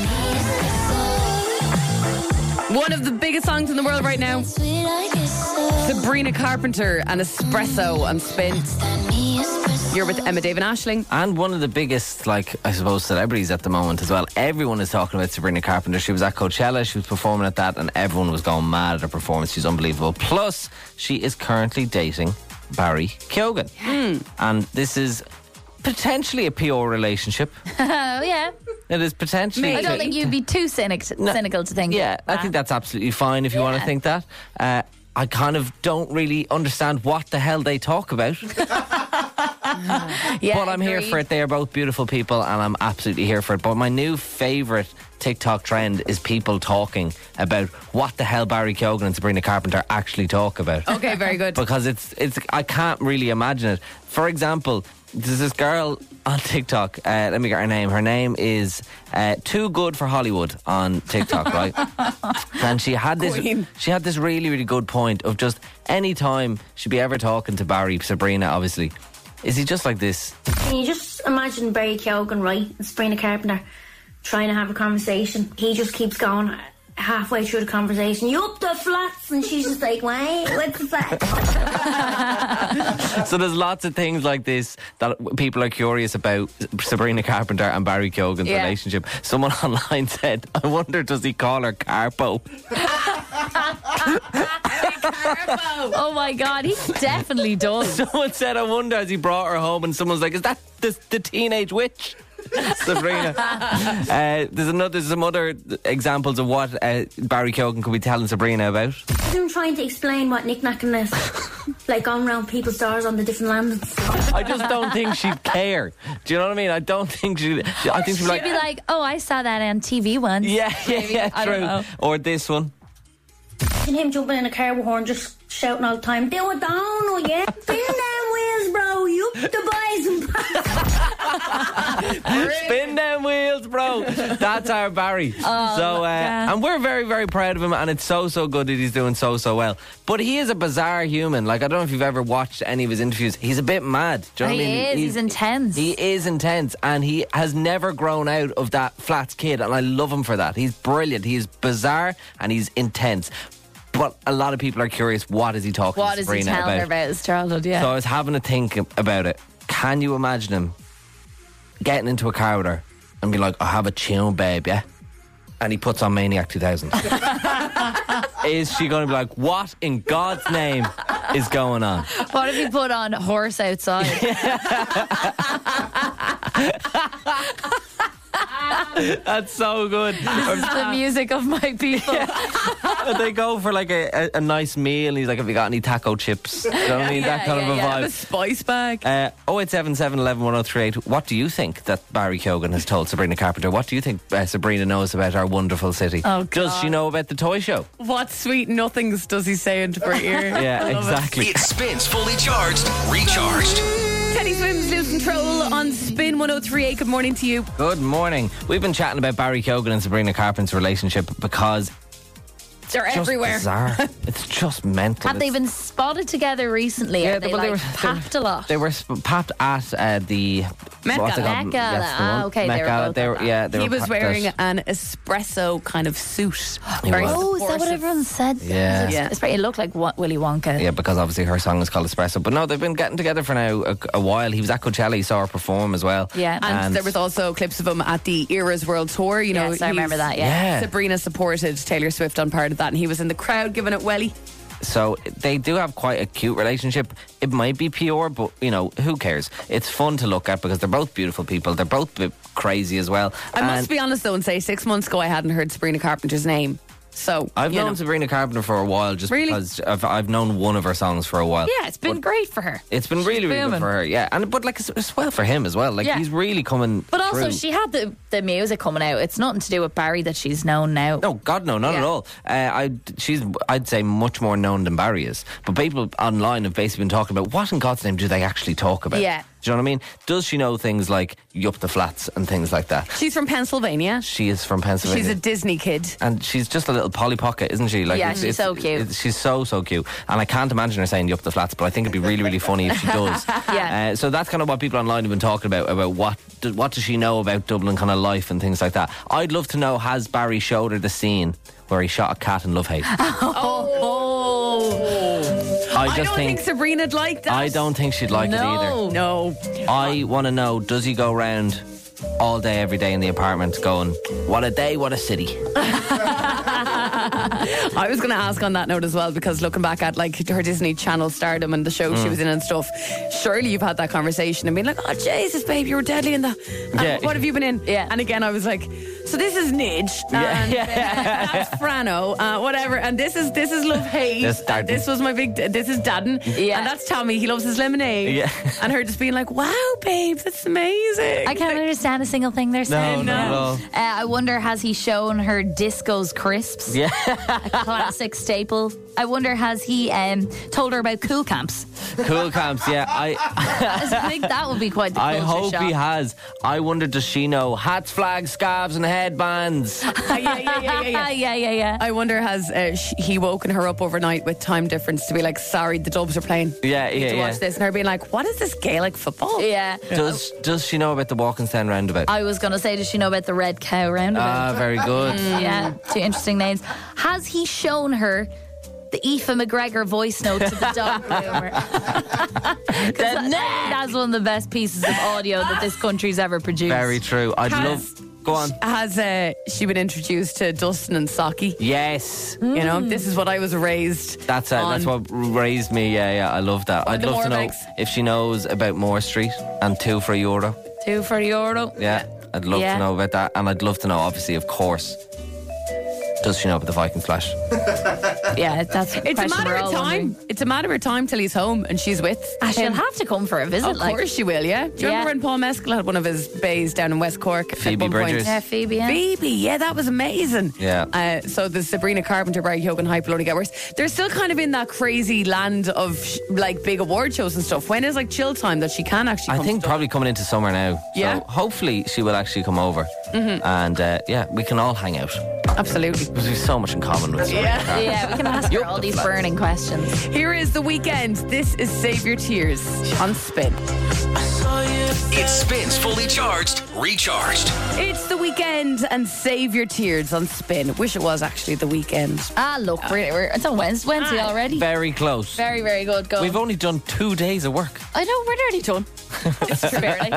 Speaker 3: One of the biggest songs in the world right now. Sabrina Carpenter and Espresso on Spin. You're with Emma, Dave and Aisling.
Speaker 5: And one of the biggest, like, I suppose, celebrities at the moment as well. Everyone is talking about Sabrina Carpenter. She was at Coachella, she was performing at that, and everyone was going mad at her performance. She's unbelievable. Plus, she is currently dating Barry Keoghan. And this is potentially a PR relationship.
Speaker 4: Oh, yeah.
Speaker 5: It is potentially.
Speaker 4: I don't think you'd be too cynical to think
Speaker 5: Yeah, I
Speaker 4: that.
Speaker 5: think that's absolutely fine if you want to think that. I kind of don't really understand what the hell they talk about.
Speaker 4: Yeah,
Speaker 5: But I'm here
Speaker 4: agreed.
Speaker 5: for it. They are both beautiful people and I'm absolutely here for it. But my new favourite TikTok trend is people talking about what the hell Barry Keoghan and Sabrina Carpenter actually talk about.
Speaker 3: Okay, very good.
Speaker 5: Because it's I can't really imagine it. For example, there's this girl on TikTok, let me get her name. Her name is Too Good for Hollywood on TikTok, right? And she had this really, really good point of just any time she'd be ever talking to Barry, Sabrina, obviously, is he just like this?
Speaker 7: Can you just imagine Barry Keoghan, right, and Sabrina Carpenter trying to have a conversation? He just keeps going halfway through the conversation. You up the flats? And she's just like, wait, what's the flats?
Speaker 5: So there's lots of things like this that people are curious about Sabrina Carpenter and Barry Keoghan's relationship. Someone online said, I wonder, does he call her Carpo?
Speaker 4: Oh my God, he definitely does.
Speaker 5: Someone said, I wonder, has he brought her home? And someone's like, is that the teenage witch? Sabrina. There's some other examples of what Barry Keoghan could be telling Sabrina about.
Speaker 7: I'm trying to explain what knick-knacking is. Like going around people's doors on the different landings.
Speaker 5: I just don't think she'd care. Do you know what I mean? I don't think I think she'd
Speaker 4: She'd be like, oh, I saw that on TV once.
Speaker 5: yeah,
Speaker 4: I don't
Speaker 5: true.
Speaker 4: know.
Speaker 5: Or this one.
Speaker 7: And him jumping in a car with horn, just shouting all the time, do it down, oh yeah. Spin them wheels, bro. You up the boys and
Speaker 5: Spin them wheels, bro. That's our Barry. And we're very, very proud of him, and it's so good that he's doing so well. But he is a bizarre human. Like, I don't know if you've ever watched any of his interviews. He's a bit mad. Do you know what I mean?
Speaker 4: He's intense.
Speaker 5: He is intense, and he has never grown out of that Flats kid, and I love him for that. He's brilliant. He's bizarre, and he's intense. But a lot of people are curious, what is he talking
Speaker 4: What
Speaker 5: to
Speaker 4: is he
Speaker 5: Sabrina
Speaker 4: telling her about his childhood? Yeah.
Speaker 5: So I was having to think about it. Can you imagine him getting into a car with her and be like, I have a tune, babe, yeah? And he puts on Maniac 2000. Is she going to be like, what in God's name is going on?
Speaker 4: What if he put on Horse Outside?
Speaker 5: That's so good.
Speaker 4: This is the music of my people.
Speaker 5: They go for like a nice meal and he's like, have you got any taco chips? You know what I mean? That kind of a
Speaker 3: Have a
Speaker 5: vibe.
Speaker 3: spice bag.
Speaker 5: 0877 11 1038. What do you think that Barry Keoghan has told Sabrina Carpenter? What do you think Sabrina knows about our wonderful city?
Speaker 4: Oh,
Speaker 5: Does she know about the toy show?
Speaker 3: What sweet nothings does he say into her ear?
Speaker 5: Yeah,
Speaker 3: I love it.
Speaker 5: exactly.
Speaker 1: It spins fully charged, recharged.
Speaker 3: Teddy Swims, Lose Control on Spin 103.8. Good morning to you.
Speaker 5: Good morning. We've been chatting about Barry Keoghan and Sabrina Carpenter's relationship because
Speaker 3: They're
Speaker 5: it's just
Speaker 3: everywhere.
Speaker 5: bizarre. It's just mental.
Speaker 4: Have they been spotted together recently?
Speaker 5: Yeah,
Speaker 4: Are they
Speaker 5: well, they
Speaker 4: like
Speaker 5: were-
Speaker 4: packed a lot?
Speaker 5: They were papped at the
Speaker 3: Met
Speaker 5: what's it
Speaker 3: Gala.
Speaker 5: called?
Speaker 4: Met Gala.
Speaker 5: Yes, the
Speaker 4: Ah,
Speaker 5: one.
Speaker 4: okay,
Speaker 5: Met
Speaker 4: they were
Speaker 5: Gala.
Speaker 4: both
Speaker 5: They
Speaker 4: at
Speaker 5: were,
Speaker 4: that.
Speaker 5: yeah, they
Speaker 3: He
Speaker 5: were
Speaker 3: was
Speaker 5: packed
Speaker 3: wearing
Speaker 5: out.
Speaker 3: an espresso kind of suit.
Speaker 5: He
Speaker 3: Very
Speaker 5: was.
Speaker 4: Oh, is that what
Speaker 3: supportive.
Speaker 4: everyone said?
Speaker 5: Yeah.
Speaker 3: Yeah.
Speaker 4: It looked like Willy Wonka.
Speaker 5: Yeah, because obviously her song is called Espresso. But no, they've been getting together for now a while. He was at Coachella, he saw her perform as well.
Speaker 4: Yeah.
Speaker 3: And there was also clips of him at the Eras World Tour. You know,
Speaker 4: Yes, I remember that, yeah.
Speaker 5: Yeah.
Speaker 3: Sabrina supported Taylor Swift on part of that, and he was in the crowd giving it welly.
Speaker 5: So they do have quite a cute relationship. It might be pure, but, you know, who cares? It's fun to look at because they're both beautiful people. They're both a bit crazy as well.
Speaker 3: I must be honest though and say 6 months ago I hadn't heard Sabrina Carpenter's name. So
Speaker 5: I've
Speaker 3: you
Speaker 5: known
Speaker 3: know.
Speaker 5: Sabrina Carpenter for a while, just
Speaker 3: Really?
Speaker 5: because I've known one of her songs for a while.
Speaker 4: Yeah, it's been great for her.
Speaker 5: It's been really, really good
Speaker 4: booming.
Speaker 5: for her, yeah. But like, it's well for him as well. Like,
Speaker 4: Yeah.
Speaker 5: he's really coming.
Speaker 4: But also,
Speaker 5: through.
Speaker 4: she had the music coming out. It's nothing to do with Barry that she's known now.
Speaker 5: No, God, no, not
Speaker 4: Yeah.
Speaker 5: at all. I'd say much more known than Barry is. But people online have basically been talking about what in God's name do they actually talk about?
Speaker 4: Yeah.
Speaker 5: Do you know what I mean? Does she know things like Yup the Flats and things like that?
Speaker 3: She's from Pennsylvania.
Speaker 5: She is from Pennsylvania.
Speaker 3: She's a Disney kid.
Speaker 5: And she's just a little Polly Pocket, isn't she? Like,
Speaker 4: Yeah, she's so cute.
Speaker 5: She's so cute. And I can't imagine her saying Yup the Flats, but I think it'd be really, really funny if she does.
Speaker 4: Yeah.
Speaker 5: So that's kind of what people online have been talking about what does she know about Dublin kind of life and things like that. I'd love to know, has Barry showed her the scene where he shot a cat in Love Hate?
Speaker 3: I don't think Sabrina'd like that.
Speaker 5: I don't think she'd like it either.
Speaker 3: No.
Speaker 5: I want to know, does he go around all day, every day in the apartment going, what a day, what a city?
Speaker 3: I was going to ask on that note as well, because looking back at like her Disney Channel stardom and the show she was in and stuff, surely you've had that conversation and been like, oh Jesus babe, you were deadly in that. And
Speaker 5: Yeah.
Speaker 3: what have you been in?
Speaker 4: Yeah.
Speaker 3: And again I was like, so this is Nidge and that's Frano, whatever, and this is Love Hate.
Speaker 5: This is Darden.
Speaker 3: This was my big. This is Dadden.
Speaker 4: Yeah.
Speaker 3: And that's Tommy. He loves his lemonade.
Speaker 5: Yeah.
Speaker 3: And her just being like, wow, babe, that's amazing.
Speaker 4: I can't understand a single thing they're saying.
Speaker 5: not at all.
Speaker 4: I wonder, has he shown her Disco's crisps?
Speaker 5: Yeah.
Speaker 4: A classic staple. I wonder, has he told her about cool camps?
Speaker 5: Cool camps, yeah.
Speaker 4: I think that would be quite the
Speaker 5: I
Speaker 4: culture
Speaker 5: hope
Speaker 4: shock.
Speaker 5: he has. I wonder, does she know hats, flags, scarves, and headbands?
Speaker 4: Yeah.
Speaker 3: I wonder, has he woken her up overnight with time difference to be like, sorry, the Dubs are playing.
Speaker 5: Yeah,
Speaker 3: Need to watch this, and her being like, what is this Gaelic football?
Speaker 4: Yeah.
Speaker 5: Does she know about the Walkinstown roundabout?
Speaker 4: I was going to say, does she know about the Red Cow roundabout?
Speaker 5: Very good.
Speaker 4: Yeah, two interesting names. Has he shown her the Aoife McGregor voice note to the dog groomer? 'Cause that's one of the best pieces of audio that this country's ever produced.
Speaker 5: Very true. I'd
Speaker 3: Has-
Speaker 5: love. Go on.
Speaker 3: Has she been introduced to Dustin and Saki?
Speaker 5: Yes.
Speaker 3: You know, this is what I was raised.
Speaker 5: That's
Speaker 3: on.
Speaker 5: what raised me. Yeah, I love that. I'd
Speaker 3: the
Speaker 5: love to know
Speaker 3: Morbegs.
Speaker 5: if she knows about Moore Street and 2 for €1.
Speaker 4: €2 for €1.
Speaker 5: Yeah, I'd love
Speaker 4: Yeah.
Speaker 5: to know about that, and I'd love to know, obviously, of course, does she know about the Viking Flash?
Speaker 4: Yeah, that's
Speaker 3: It's a matter of time. It's a matter of time till he's home and she's with
Speaker 4: She'll
Speaker 3: him.
Speaker 4: have to come for a visit.
Speaker 3: Of course she will, yeah. Do you remember when Paul Mescal had one of his bays down in West Cork? at
Speaker 5: Phoebe
Speaker 3: one point?
Speaker 5: Bridgers.
Speaker 4: Yeah, Phoebe. Yeah.
Speaker 3: Phoebe, yeah, that was amazing.
Speaker 5: Yeah.
Speaker 3: So the Sabrina Carpenter, Barry Keoghan hype will only get worse. They're still kind of in that crazy land of like big award shows and stuff. When is like chill time that she can actually
Speaker 5: I
Speaker 3: come
Speaker 5: think
Speaker 3: to
Speaker 5: probably coming into summer now.
Speaker 3: Yeah.
Speaker 5: So hopefully she will actually come over. And yeah, we can all hang out.
Speaker 3: Absolutely.
Speaker 5: Because we've so much in common with Sabrina Carpenter.
Speaker 4: Yeah, we can ask her all these burning questions.
Speaker 3: Here is The Weeknd. This is Save Your Tears on Spin.
Speaker 1: It spins fully charged, recharged.
Speaker 3: It's The Weeknd and Save Your Tears on Spin. Wish it was actually the weekend.
Speaker 4: Look, it's on Wednesday already.
Speaker 5: Very close.
Speaker 4: Very, very good. Go.
Speaker 5: We've only done 2 days of work.
Speaker 4: I know, we're nearly done. Barely.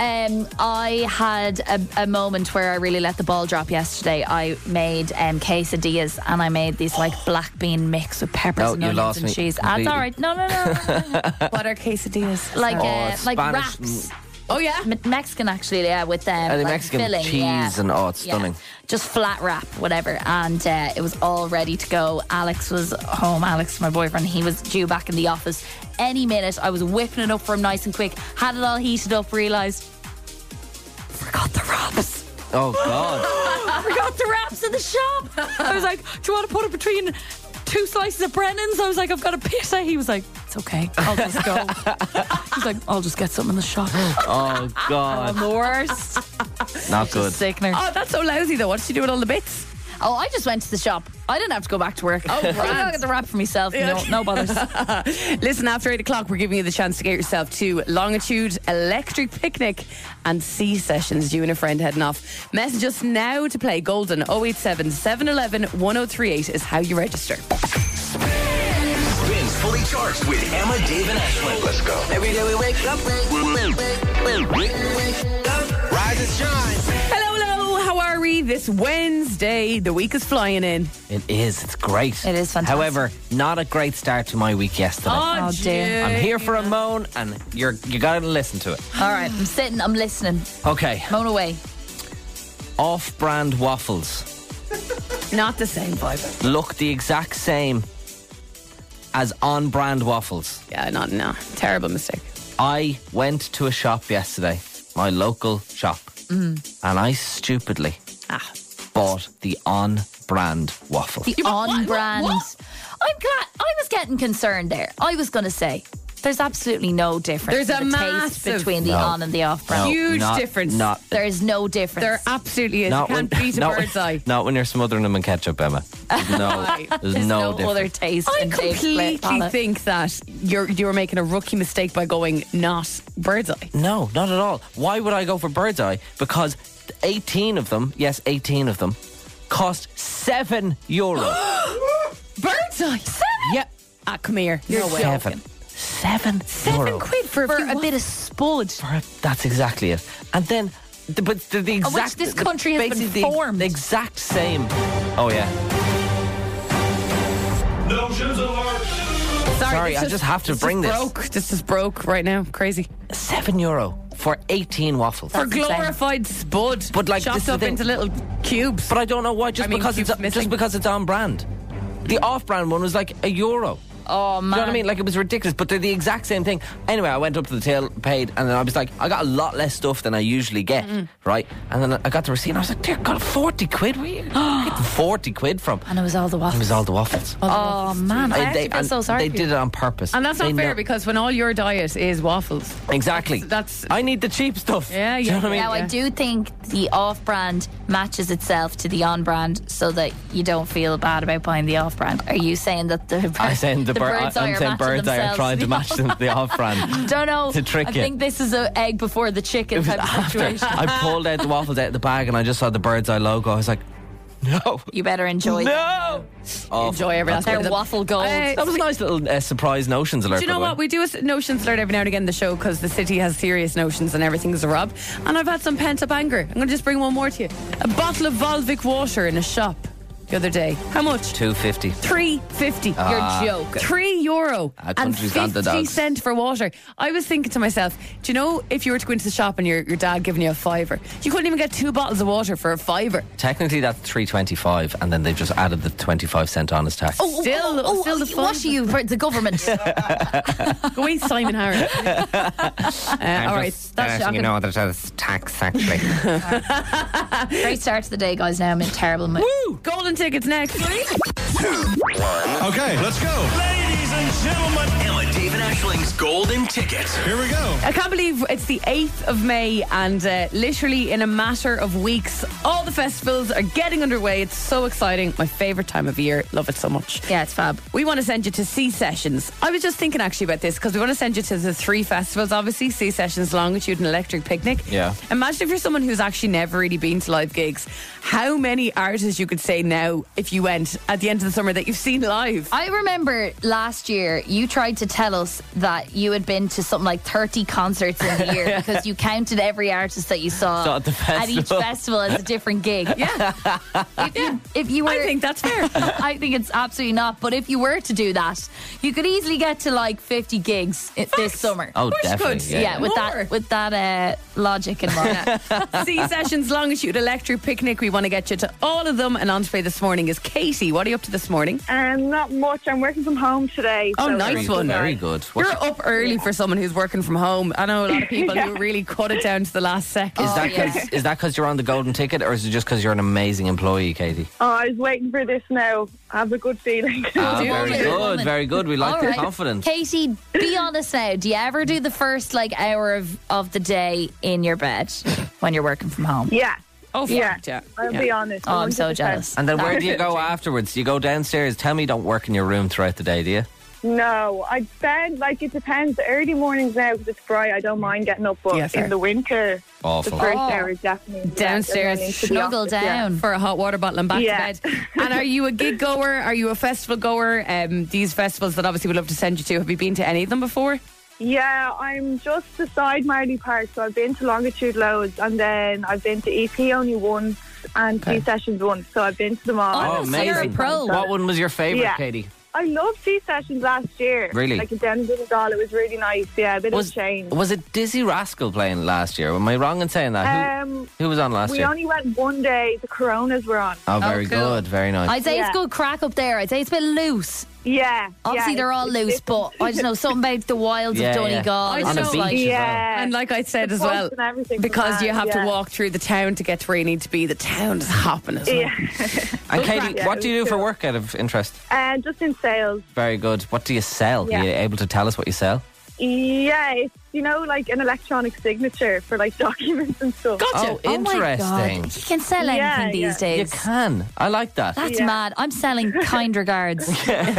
Speaker 4: I had a moment where I really let the ball drop yesterday. I made quesadillas and I made these like black bean mix with peppers
Speaker 5: No,
Speaker 4: and
Speaker 5: you
Speaker 4: onions
Speaker 5: lost
Speaker 4: and
Speaker 5: me
Speaker 4: cheese.
Speaker 5: completely.
Speaker 4: That's all right. No.
Speaker 3: What are quesadillas?
Speaker 4: Like
Speaker 5: Spanish.
Speaker 4: wraps.
Speaker 3: Oh, yeah.
Speaker 4: Mexican actually, yeah, with them.
Speaker 5: And the
Speaker 4: like
Speaker 5: Mexican
Speaker 4: filling,
Speaker 5: cheese
Speaker 4: yeah.
Speaker 5: and it's stunning.
Speaker 4: Just flat wrap, whatever. And it was all ready to go. Alex was home. Alex, my boyfriend, he was due back in the office any minute. I was whipping it up for him nice and quick. Had it all heated up, realised forgot the wraps.
Speaker 5: Oh, God.
Speaker 4: I forgot the wraps in the shop. I was like, do you want to put it between 2 slices of Brennan's? I was like, I've got a pita. He was like, it's okay, I'll just go. He's like, I'll just get something in the shop.
Speaker 5: Oh, God.
Speaker 4: I'm the worst.
Speaker 5: Not good.
Speaker 4: Sickener.
Speaker 3: Oh, that's so lousy though. What did you do with all the bits?
Speaker 4: Oh, I just went to the shop. I didn't have to go back to work. Oh, I got the wrap for myself. No bothers.
Speaker 3: Listen, after 8 o'clock, we're giving you the chance to get yourself to Longitude Electric Picnic and Sea Sessions. You and a friend heading off. Message us now to play Golden 087 711 1038 is how you register.
Speaker 1: Spins fully charged with Emma, Dave, and Ashwin. Let's go.
Speaker 8: Every day we wake up, rise and shine.
Speaker 3: Hello, how are we this Wednesday? The week is flying in.
Speaker 5: It is. It's great.
Speaker 4: It is fantastic.
Speaker 5: However, not a great start to my week yesterday.
Speaker 4: Oh, dear.
Speaker 5: I'm here for a moan, and you got to listen to it.
Speaker 4: All right, I'm sitting, I'm listening.
Speaker 5: Okay.
Speaker 4: Moan away.
Speaker 5: Off-brand waffles
Speaker 3: Not the same vibe.
Speaker 5: look the exact same as on-brand waffles.
Speaker 3: Yeah, no. Terrible mistake.
Speaker 5: I went to a shop yesterday, my local shop, and I stupidly bought the on-brand waffle.
Speaker 4: The on-brand. I'm glad. I was getting concerned there. I was going to say, there's absolutely no difference.
Speaker 3: There's
Speaker 4: in
Speaker 3: a
Speaker 4: the taste
Speaker 3: massive-
Speaker 4: between the on and the off-brand.
Speaker 3: Huge difference.
Speaker 4: There is no difference.
Speaker 3: There absolutely is. You can't beat a bird's eye.
Speaker 5: Not when you're smothering them in ketchup, Emma. There's
Speaker 4: There's
Speaker 5: no
Speaker 4: no
Speaker 5: difference.
Speaker 4: other taste.
Speaker 3: I
Speaker 4: and taste
Speaker 3: completely
Speaker 4: palette.
Speaker 3: think that you're making a rookie mistake by going not bird's eye.
Speaker 5: No, not at all. Why would I go for bird's eye? Because 18 of them, yes, 18 of them, cost €7.
Speaker 3: Bird's eye?
Speaker 5: Yeah.
Speaker 3: Come here. You're
Speaker 5: No way.
Speaker 3: joking.
Speaker 5: €7.
Speaker 3: £7 for
Speaker 4: For a bit of spud.
Speaker 5: That's exactly it. And then, but the exact...
Speaker 4: which this country has been
Speaker 5: basically
Speaker 4: formed.
Speaker 5: The exact same. Oh, yeah.
Speaker 8: Notions alert.
Speaker 5: Sorry,
Speaker 3: this
Speaker 5: I just have to bring this.
Speaker 3: This is broke right now. Crazy.
Speaker 5: €7 for 18 waffles.
Speaker 3: For
Speaker 4: That's insane.
Speaker 3: glorified spud.
Speaker 5: But, like, this
Speaker 3: chopped
Speaker 5: is the
Speaker 3: up
Speaker 5: thing.
Speaker 3: into little cubes.
Speaker 5: But I don't know why, just because
Speaker 3: cubes
Speaker 5: it's
Speaker 3: missing.
Speaker 5: on brand. The off-brand one was like €1.
Speaker 4: Oh, man.
Speaker 5: Do you know what I mean? Like, it was ridiculous, but they're the exact same thing. Anyway, I went up to the till, paid, and then I was like, I got a lot less stuff than I usually get, right? And then I got the receipt, and I was like, dear God, 40 quid? Where are you getting 40 quid from?
Speaker 4: And it was all the waffles.
Speaker 5: It was all the waffles.
Speaker 4: Oh, man. I actually feel so sorry
Speaker 5: They
Speaker 4: for you.
Speaker 5: did it on purpose.
Speaker 3: And that's not
Speaker 5: They
Speaker 3: fair
Speaker 5: know-
Speaker 3: because when all your diet is waffles.
Speaker 5: Exactly.
Speaker 3: That's-
Speaker 5: I need the cheap stuff.
Speaker 3: Yeah,
Speaker 5: Do you know what I mean?
Speaker 4: Now, I do think the off-brand matches itself to the on-brand so that you don't feel bad about buying the off-brand. Are you saying that the
Speaker 5: I'm saying
Speaker 4: bird's eye
Speaker 5: I'm
Speaker 4: are
Speaker 5: saying
Speaker 4: matching
Speaker 5: bird's eye are
Speaker 4: themselves
Speaker 5: trying to match them to the off-brand.
Speaker 4: Don't know.
Speaker 5: To trick
Speaker 4: I
Speaker 5: you.
Speaker 4: think this is an egg before the chicken type of situation.
Speaker 5: I pulled out the waffles out of the bag and I just saw the bird's eye logo. I was like, no.
Speaker 4: You better enjoy them.
Speaker 5: No. Oh,
Speaker 3: Enjoy every last bit
Speaker 4: They're
Speaker 3: of them.
Speaker 4: waffle gold.
Speaker 5: that was a nice little surprise notions alert.
Speaker 3: Do you know
Speaker 5: by the way.
Speaker 3: what? We do a notions alert every now and again in the show because the city has serious notions and everything's a rob. And I've had some pent up anger. I'm going to just bring one more to you. A bottle of Volvic water in a shop the other day. How much?
Speaker 5: $2.50.
Speaker 3: $3.50.
Speaker 4: You're joking.
Speaker 3: €3
Speaker 5: Our
Speaker 3: and
Speaker 5: country's gone to
Speaker 3: 50
Speaker 5: dogs.
Speaker 3: cent for water. I was thinking to myself, do you know if you were to go into the shop and your dad giving you a fiver, you couldn't even get 2 bottles of water for a fiver.
Speaker 5: Technically, that's $3.25, and then they've just added the 25 cent on as tax.
Speaker 3: Still the
Speaker 4: what
Speaker 3: fiver.
Speaker 4: are you for the government?
Speaker 3: Go away, Simon Harris. All right, that's shocking.
Speaker 5: that it's tax actually.
Speaker 4: Great start to the day, guys. Now I'm in terrible mood.
Speaker 3: Woo! Golden tickets next.
Speaker 8: Okay, let's go. Ladies and gentlemen,
Speaker 1: Emma, Dave and Ashling's Golden Ticket.
Speaker 8: here we go.
Speaker 3: I can't believe it's the 8th of May and literally in a matter of weeks, all the festivals are getting underway. It's so exciting. My favourite time of year. Love it so much.
Speaker 4: Yeah, it's fab.
Speaker 3: We want to send you to Sea Sessions. I was just thinking actually about this because we want to send you to the 3 festivals, obviously. Sea Sessions, Longitude and Electric Picnic.
Speaker 5: Yeah.
Speaker 3: Imagine if you're someone who's actually never really been to live gigs, how many artists you could say now if you went at the end of the summer that you've seen live.
Speaker 4: I remember last year you tried to tell us that you had been to something like 30 concerts in the year because you counted every artist that you saw
Speaker 5: at the
Speaker 4: at each
Speaker 5: festival.
Speaker 4: festival as a different gig.
Speaker 3: Yeah.
Speaker 4: If you were,
Speaker 3: I think that's fair.
Speaker 4: I think it's absolutely not. But if you were to do that, you could easily get to like 50 gigs this summer.
Speaker 5: Oh,
Speaker 3: course you
Speaker 5: definitely.
Speaker 3: could.
Speaker 4: Yeah, with
Speaker 3: More.
Speaker 4: that logic in mind.
Speaker 3: Sea Sessions, Longitude, Electric Picnic. We want to get you to all of them. And on to play this morning is Katie. What are you up to this morning?
Speaker 9: Not much. I'm working from home today.
Speaker 3: Oh,
Speaker 9: so
Speaker 3: nice
Speaker 5: Very,
Speaker 3: one.
Speaker 5: very good.
Speaker 3: You're up early for someone who's working from home. I know a lot of people who really cut it down to the last second.
Speaker 5: Is that because you're on the golden ticket, or is it just because you're an amazing employee, Katie?
Speaker 9: Oh, I was waiting for this now. I have a good feeling.
Speaker 5: Very
Speaker 4: woman.
Speaker 5: good, very good. We like
Speaker 4: All
Speaker 5: the
Speaker 4: right.
Speaker 5: confidence.
Speaker 4: Katie, be honest now. Do you ever do the first hour of the day in your bed when you're working from home?
Speaker 9: Yeah.
Speaker 3: Oh, fuck,
Speaker 9: Yeah.
Speaker 3: yeah.
Speaker 9: I'll be honest.
Speaker 4: Oh, I'm so
Speaker 9: 100%.
Speaker 4: jealous.
Speaker 5: And then where do you go afterwards? You go downstairs. Tell me you don't work in your room throughout the day, do you?
Speaker 9: No, I spend, it depends. Early mornings now, because it's bright, I don't mind getting up. But
Speaker 3: Yeah, fair.
Speaker 9: in the winter,
Speaker 5: Awful.
Speaker 9: the first hour is definitely
Speaker 3: Downstairs,
Speaker 9: and then into the
Speaker 4: Snuggle
Speaker 9: office, yeah.
Speaker 4: down.
Speaker 3: For a hot water bottle and back
Speaker 9: Yeah.
Speaker 3: to bed. And are you a gig goer? Are you a festival goer? These festivals that obviously we'd love to send you to. Have you been to any of them before?
Speaker 9: Yeah, I'm just beside Marley Park, so I've been to Longitude loads, and then I've been to EP only once and Sea Sessions once, so I've been to them all.
Speaker 5: Oh,
Speaker 4: so you're a
Speaker 5: amazing.
Speaker 4: pro.
Speaker 5: What one was your favourite,
Speaker 9: Yeah.
Speaker 5: Katie?
Speaker 9: I loved Sea Sessions last year.
Speaker 5: Really?
Speaker 9: Like at Down in Donegal, it was really nice. Yeah, a bit of a change.
Speaker 5: Was it Dizzy Rascal playing last year? Am I wrong in saying that? Who was on last
Speaker 9: we
Speaker 5: year?
Speaker 9: only went one day. The Coronas were on.
Speaker 5: Oh, very good. Very nice.
Speaker 4: I'd say
Speaker 9: Yeah.
Speaker 4: it's good crack up there. I'd say it's a bit loose.
Speaker 9: Yeah.
Speaker 4: Obviously, they're all loose, but I don't know, something about the wilds
Speaker 5: Yeah,
Speaker 4: of
Speaker 5: yeah.
Speaker 4: Donegal.
Speaker 3: I
Speaker 4: is
Speaker 3: don't
Speaker 4: just
Speaker 3: know.
Speaker 4: like,
Speaker 9: Yeah.
Speaker 3: And like I said
Speaker 9: The
Speaker 3: as well,
Speaker 9: pubs and everything
Speaker 3: because
Speaker 9: was
Speaker 3: you have
Speaker 9: mad,
Speaker 3: to
Speaker 9: yeah.
Speaker 3: walk through the town to get to where you need to be. The town is hopping as well.
Speaker 9: Yeah.
Speaker 5: And Katie,
Speaker 9: Yeah,
Speaker 5: what
Speaker 9: it
Speaker 5: do you
Speaker 9: was
Speaker 5: do for
Speaker 9: cool.
Speaker 5: work out of interest?
Speaker 9: Just in sales.
Speaker 5: Very good. What do you sell?
Speaker 9: Yeah.
Speaker 5: Are you able to tell us what you sell?
Speaker 9: Yeah, it's, like an electronic signature for like documents and stuff.
Speaker 5: Oh,
Speaker 4: oh my
Speaker 5: interesting.
Speaker 4: God, you can sell anything
Speaker 9: Yeah,
Speaker 4: these
Speaker 9: yeah.
Speaker 5: You
Speaker 4: days.
Speaker 5: can. I like that.
Speaker 4: That's
Speaker 9: Yeah.
Speaker 4: mad. I'm selling kind regards.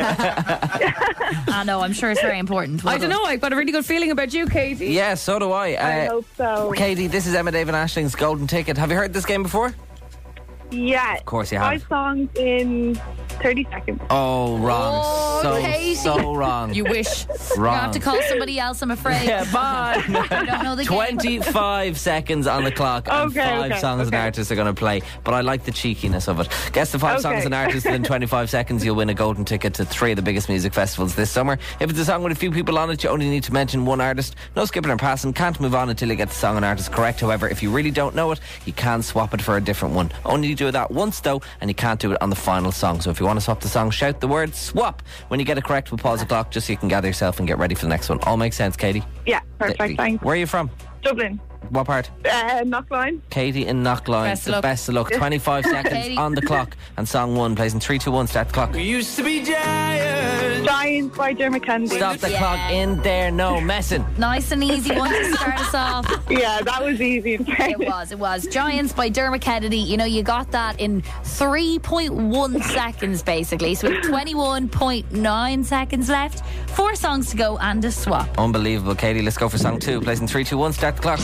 Speaker 4: I know, I'm sure it's very important.
Speaker 3: I don't know. I've got a really good feeling about you, Katie.
Speaker 5: Yeah, so do I.
Speaker 9: I hope so.
Speaker 5: Katie, this is Emma David Ashling's Golden Ticket. Have you heard this game before?
Speaker 9: Yeah.
Speaker 5: Of course you
Speaker 9: 5
Speaker 5: have.
Speaker 9: songs in 30 seconds.
Speaker 5: Oh, wrong.
Speaker 4: Oh, Katie.
Speaker 5: So wrong.
Speaker 3: You wish.
Speaker 5: wrong.
Speaker 4: You have to call somebody else, I'm afraid.
Speaker 5: Yeah, bye.
Speaker 4: You don't know the game.
Speaker 5: 25 seconds on the clock and
Speaker 9: Okay,
Speaker 5: 5
Speaker 9: okay,
Speaker 5: songs and
Speaker 9: okay.
Speaker 5: artists are going to play. But I like the cheekiness of it. Guess the 5 songs
Speaker 9: Okay.
Speaker 5: and artists within 25 seconds. You'll win a golden ticket to 3 of the biggest music festivals this summer. If it's a song with a few people on it, you only need to mention one artist. No skipping or passing. Can't move on until you get the song and artist correct. However, if you really don't know it, you can swap it for a different one. Only do that once though, and you can't do it on the final song. So if you want to swap the song, shout the word swap. When you get it correct, we'll pause the clock just so you can gather yourself and get ready for the next one. All makes sense, Katie?
Speaker 9: Yeah, perfect. Thanks.
Speaker 5: Where are you from?
Speaker 9: Dublin.
Speaker 5: What part?
Speaker 9: Knockline.
Speaker 5: Katie in Knockline.
Speaker 3: Best of luck.
Speaker 5: Best of luck. 25 seconds
Speaker 4: Katie.
Speaker 5: on the clock. And song 1 plays in 3, 2, 1. Start the clock.
Speaker 8: Used to be giants.
Speaker 9: Giants by Dermot Kennedy.
Speaker 5: Stop the
Speaker 4: Yeah.
Speaker 5: clock in there. No messing.
Speaker 4: Nice and easy one to start us off.
Speaker 9: Yeah, that was easy.
Speaker 4: It was. Giants by Dermot Kennedy. You know, you got that in 3.1 seconds, basically. So we have 21.9 seconds left. 4 songs to go and a swap.
Speaker 5: Unbelievable, Katie. Let's go for song 2. Plays in 3, 2, 1. Start the clock.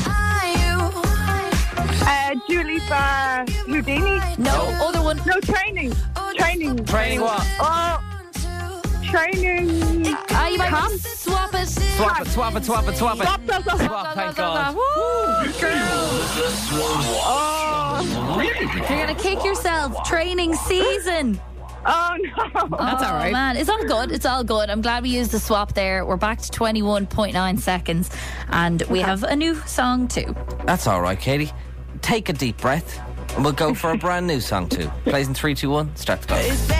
Speaker 9: Julissa Houdini.
Speaker 4: No, other one.
Speaker 9: No, training.
Speaker 5: Training what?
Speaker 9: Oh, training.
Speaker 4: You might swap it.
Speaker 5: Swap it, swap it, swap it, swap it.
Speaker 9: Stop.
Speaker 5: Swap, thank God.
Speaker 4: You're going to kick yourself. Training season.
Speaker 9: Oh, no.
Speaker 3: That's all right.
Speaker 4: Man, it's all good. It's all good. I'm glad we used the swap there. We're back to 21.9 seconds. And we have a new song too.
Speaker 5: That's all right, Katie. Take a deep breath. And we'll go for a brand new song 2. Plays in 3, 2, 1. Start the clock.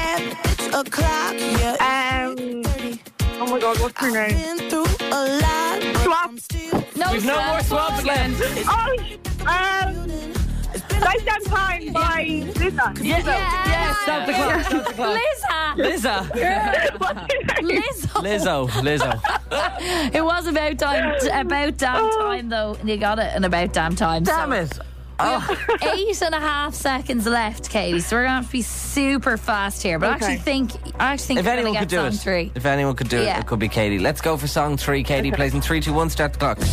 Speaker 9: Oh my God, what's her name? Swap.
Speaker 4: No,
Speaker 5: We've no more swaps left.
Speaker 9: Oh, Nice Down Time by Lizza.
Speaker 5: Yes, stop the clock. Stop the clock.
Speaker 4: Lizza.
Speaker 5: Lizzo. Lizzo.
Speaker 4: It was about damn time though. And you got it in about damn time.
Speaker 5: Damn
Speaker 4: so.
Speaker 5: it. Oh.
Speaker 4: 8.5 seconds left, Katie. So we're going to have to be super fast here. But
Speaker 9: Okay.
Speaker 4: I actually think
Speaker 5: If
Speaker 4: we're going
Speaker 5: anyone
Speaker 4: to
Speaker 5: could
Speaker 4: get
Speaker 5: do
Speaker 4: song
Speaker 5: it,
Speaker 4: 3.
Speaker 5: if anyone could do it,
Speaker 4: Yeah.
Speaker 5: it could be Katie. Let's go for song 3. Katie plays in 3, 2, 1. Start the clock.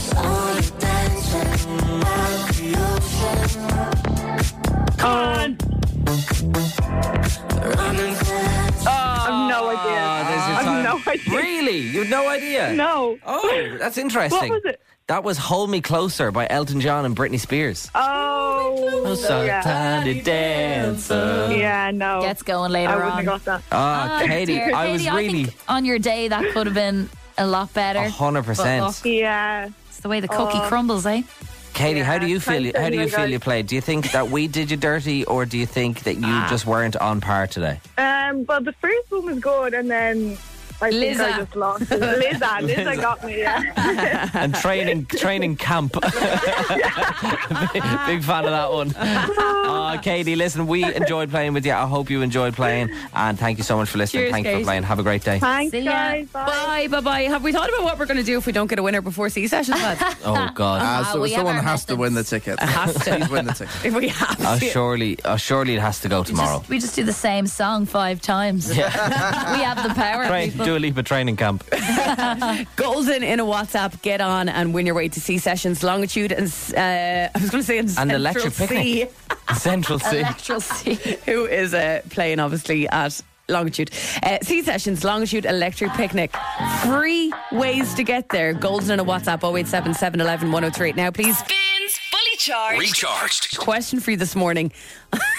Speaker 9: I've no idea.
Speaker 5: There's your
Speaker 9: I've
Speaker 5: time.
Speaker 9: no idea.
Speaker 5: Really? You have no idea?
Speaker 9: No.
Speaker 5: Oh, that's interesting.
Speaker 9: What was it?
Speaker 5: That was Hold Me Closer by Elton John and Britney Spears.
Speaker 9: Oh,
Speaker 5: So
Speaker 9: yeah.
Speaker 5: tiny dancer.
Speaker 9: Yeah, no.
Speaker 4: Gets going
Speaker 9: I
Speaker 4: later
Speaker 9: wouldn't
Speaker 4: on.
Speaker 9: have got that.
Speaker 5: Ah, Katie,
Speaker 4: Dear.
Speaker 5: I was
Speaker 4: Katie,
Speaker 5: really
Speaker 4: think on your day that could have been a lot better.
Speaker 5: 100%.
Speaker 9: Yeah.
Speaker 4: It's the way the cookie crumbles, eh?
Speaker 5: Katie, how do you feel?
Speaker 9: thanks
Speaker 5: How do you
Speaker 9: anyway,
Speaker 5: feel
Speaker 9: guys.
Speaker 5: you played? Do you think that we did you dirty, or do you think that you just weren't on par today?
Speaker 9: But the first one was good, and then I think I
Speaker 3: Lizza.
Speaker 9: just lost it. Lizza got me, yeah.
Speaker 5: And training camp. Big fan of that one. Katie, listen, we enjoyed playing with you. I hope you enjoyed playing, and thank you so much for listening.
Speaker 3: Cheers,
Speaker 5: Thanks for
Speaker 3: Kate.
Speaker 5: playing. Have a great day.
Speaker 9: Thanks,
Speaker 4: See ya.
Speaker 9: guys. Bye.
Speaker 3: Bye. Have we thought about what we're going to do if we don't get a winner before C sessions, lads?
Speaker 5: Oh God.
Speaker 6: So
Speaker 4: we have
Speaker 6: someone
Speaker 4: our
Speaker 6: has to
Speaker 4: methods.
Speaker 6: win the ticket.
Speaker 3: Has to.
Speaker 6: Please win the ticket.
Speaker 3: If we have to.
Speaker 5: Surely it has to go tomorrow.
Speaker 4: We just do the same song 5 times. We have the power. people.
Speaker 5: Do a leap of training camp.
Speaker 3: Golden in a WhatsApp, get on and win your way to C Sessions, Longitude, and I was going to say in Central
Speaker 5: electric
Speaker 3: C,
Speaker 5: Central C.
Speaker 4: Electoral C.
Speaker 3: who is playing obviously at Longitude. C Sessions, Longitude Electric Picnic. 3 ways to get there. Golden in a WhatsApp, 087 711 1038. Now, please.
Speaker 2: Spins Fully Charged.
Speaker 1: Recharged.
Speaker 3: Question for you this morning.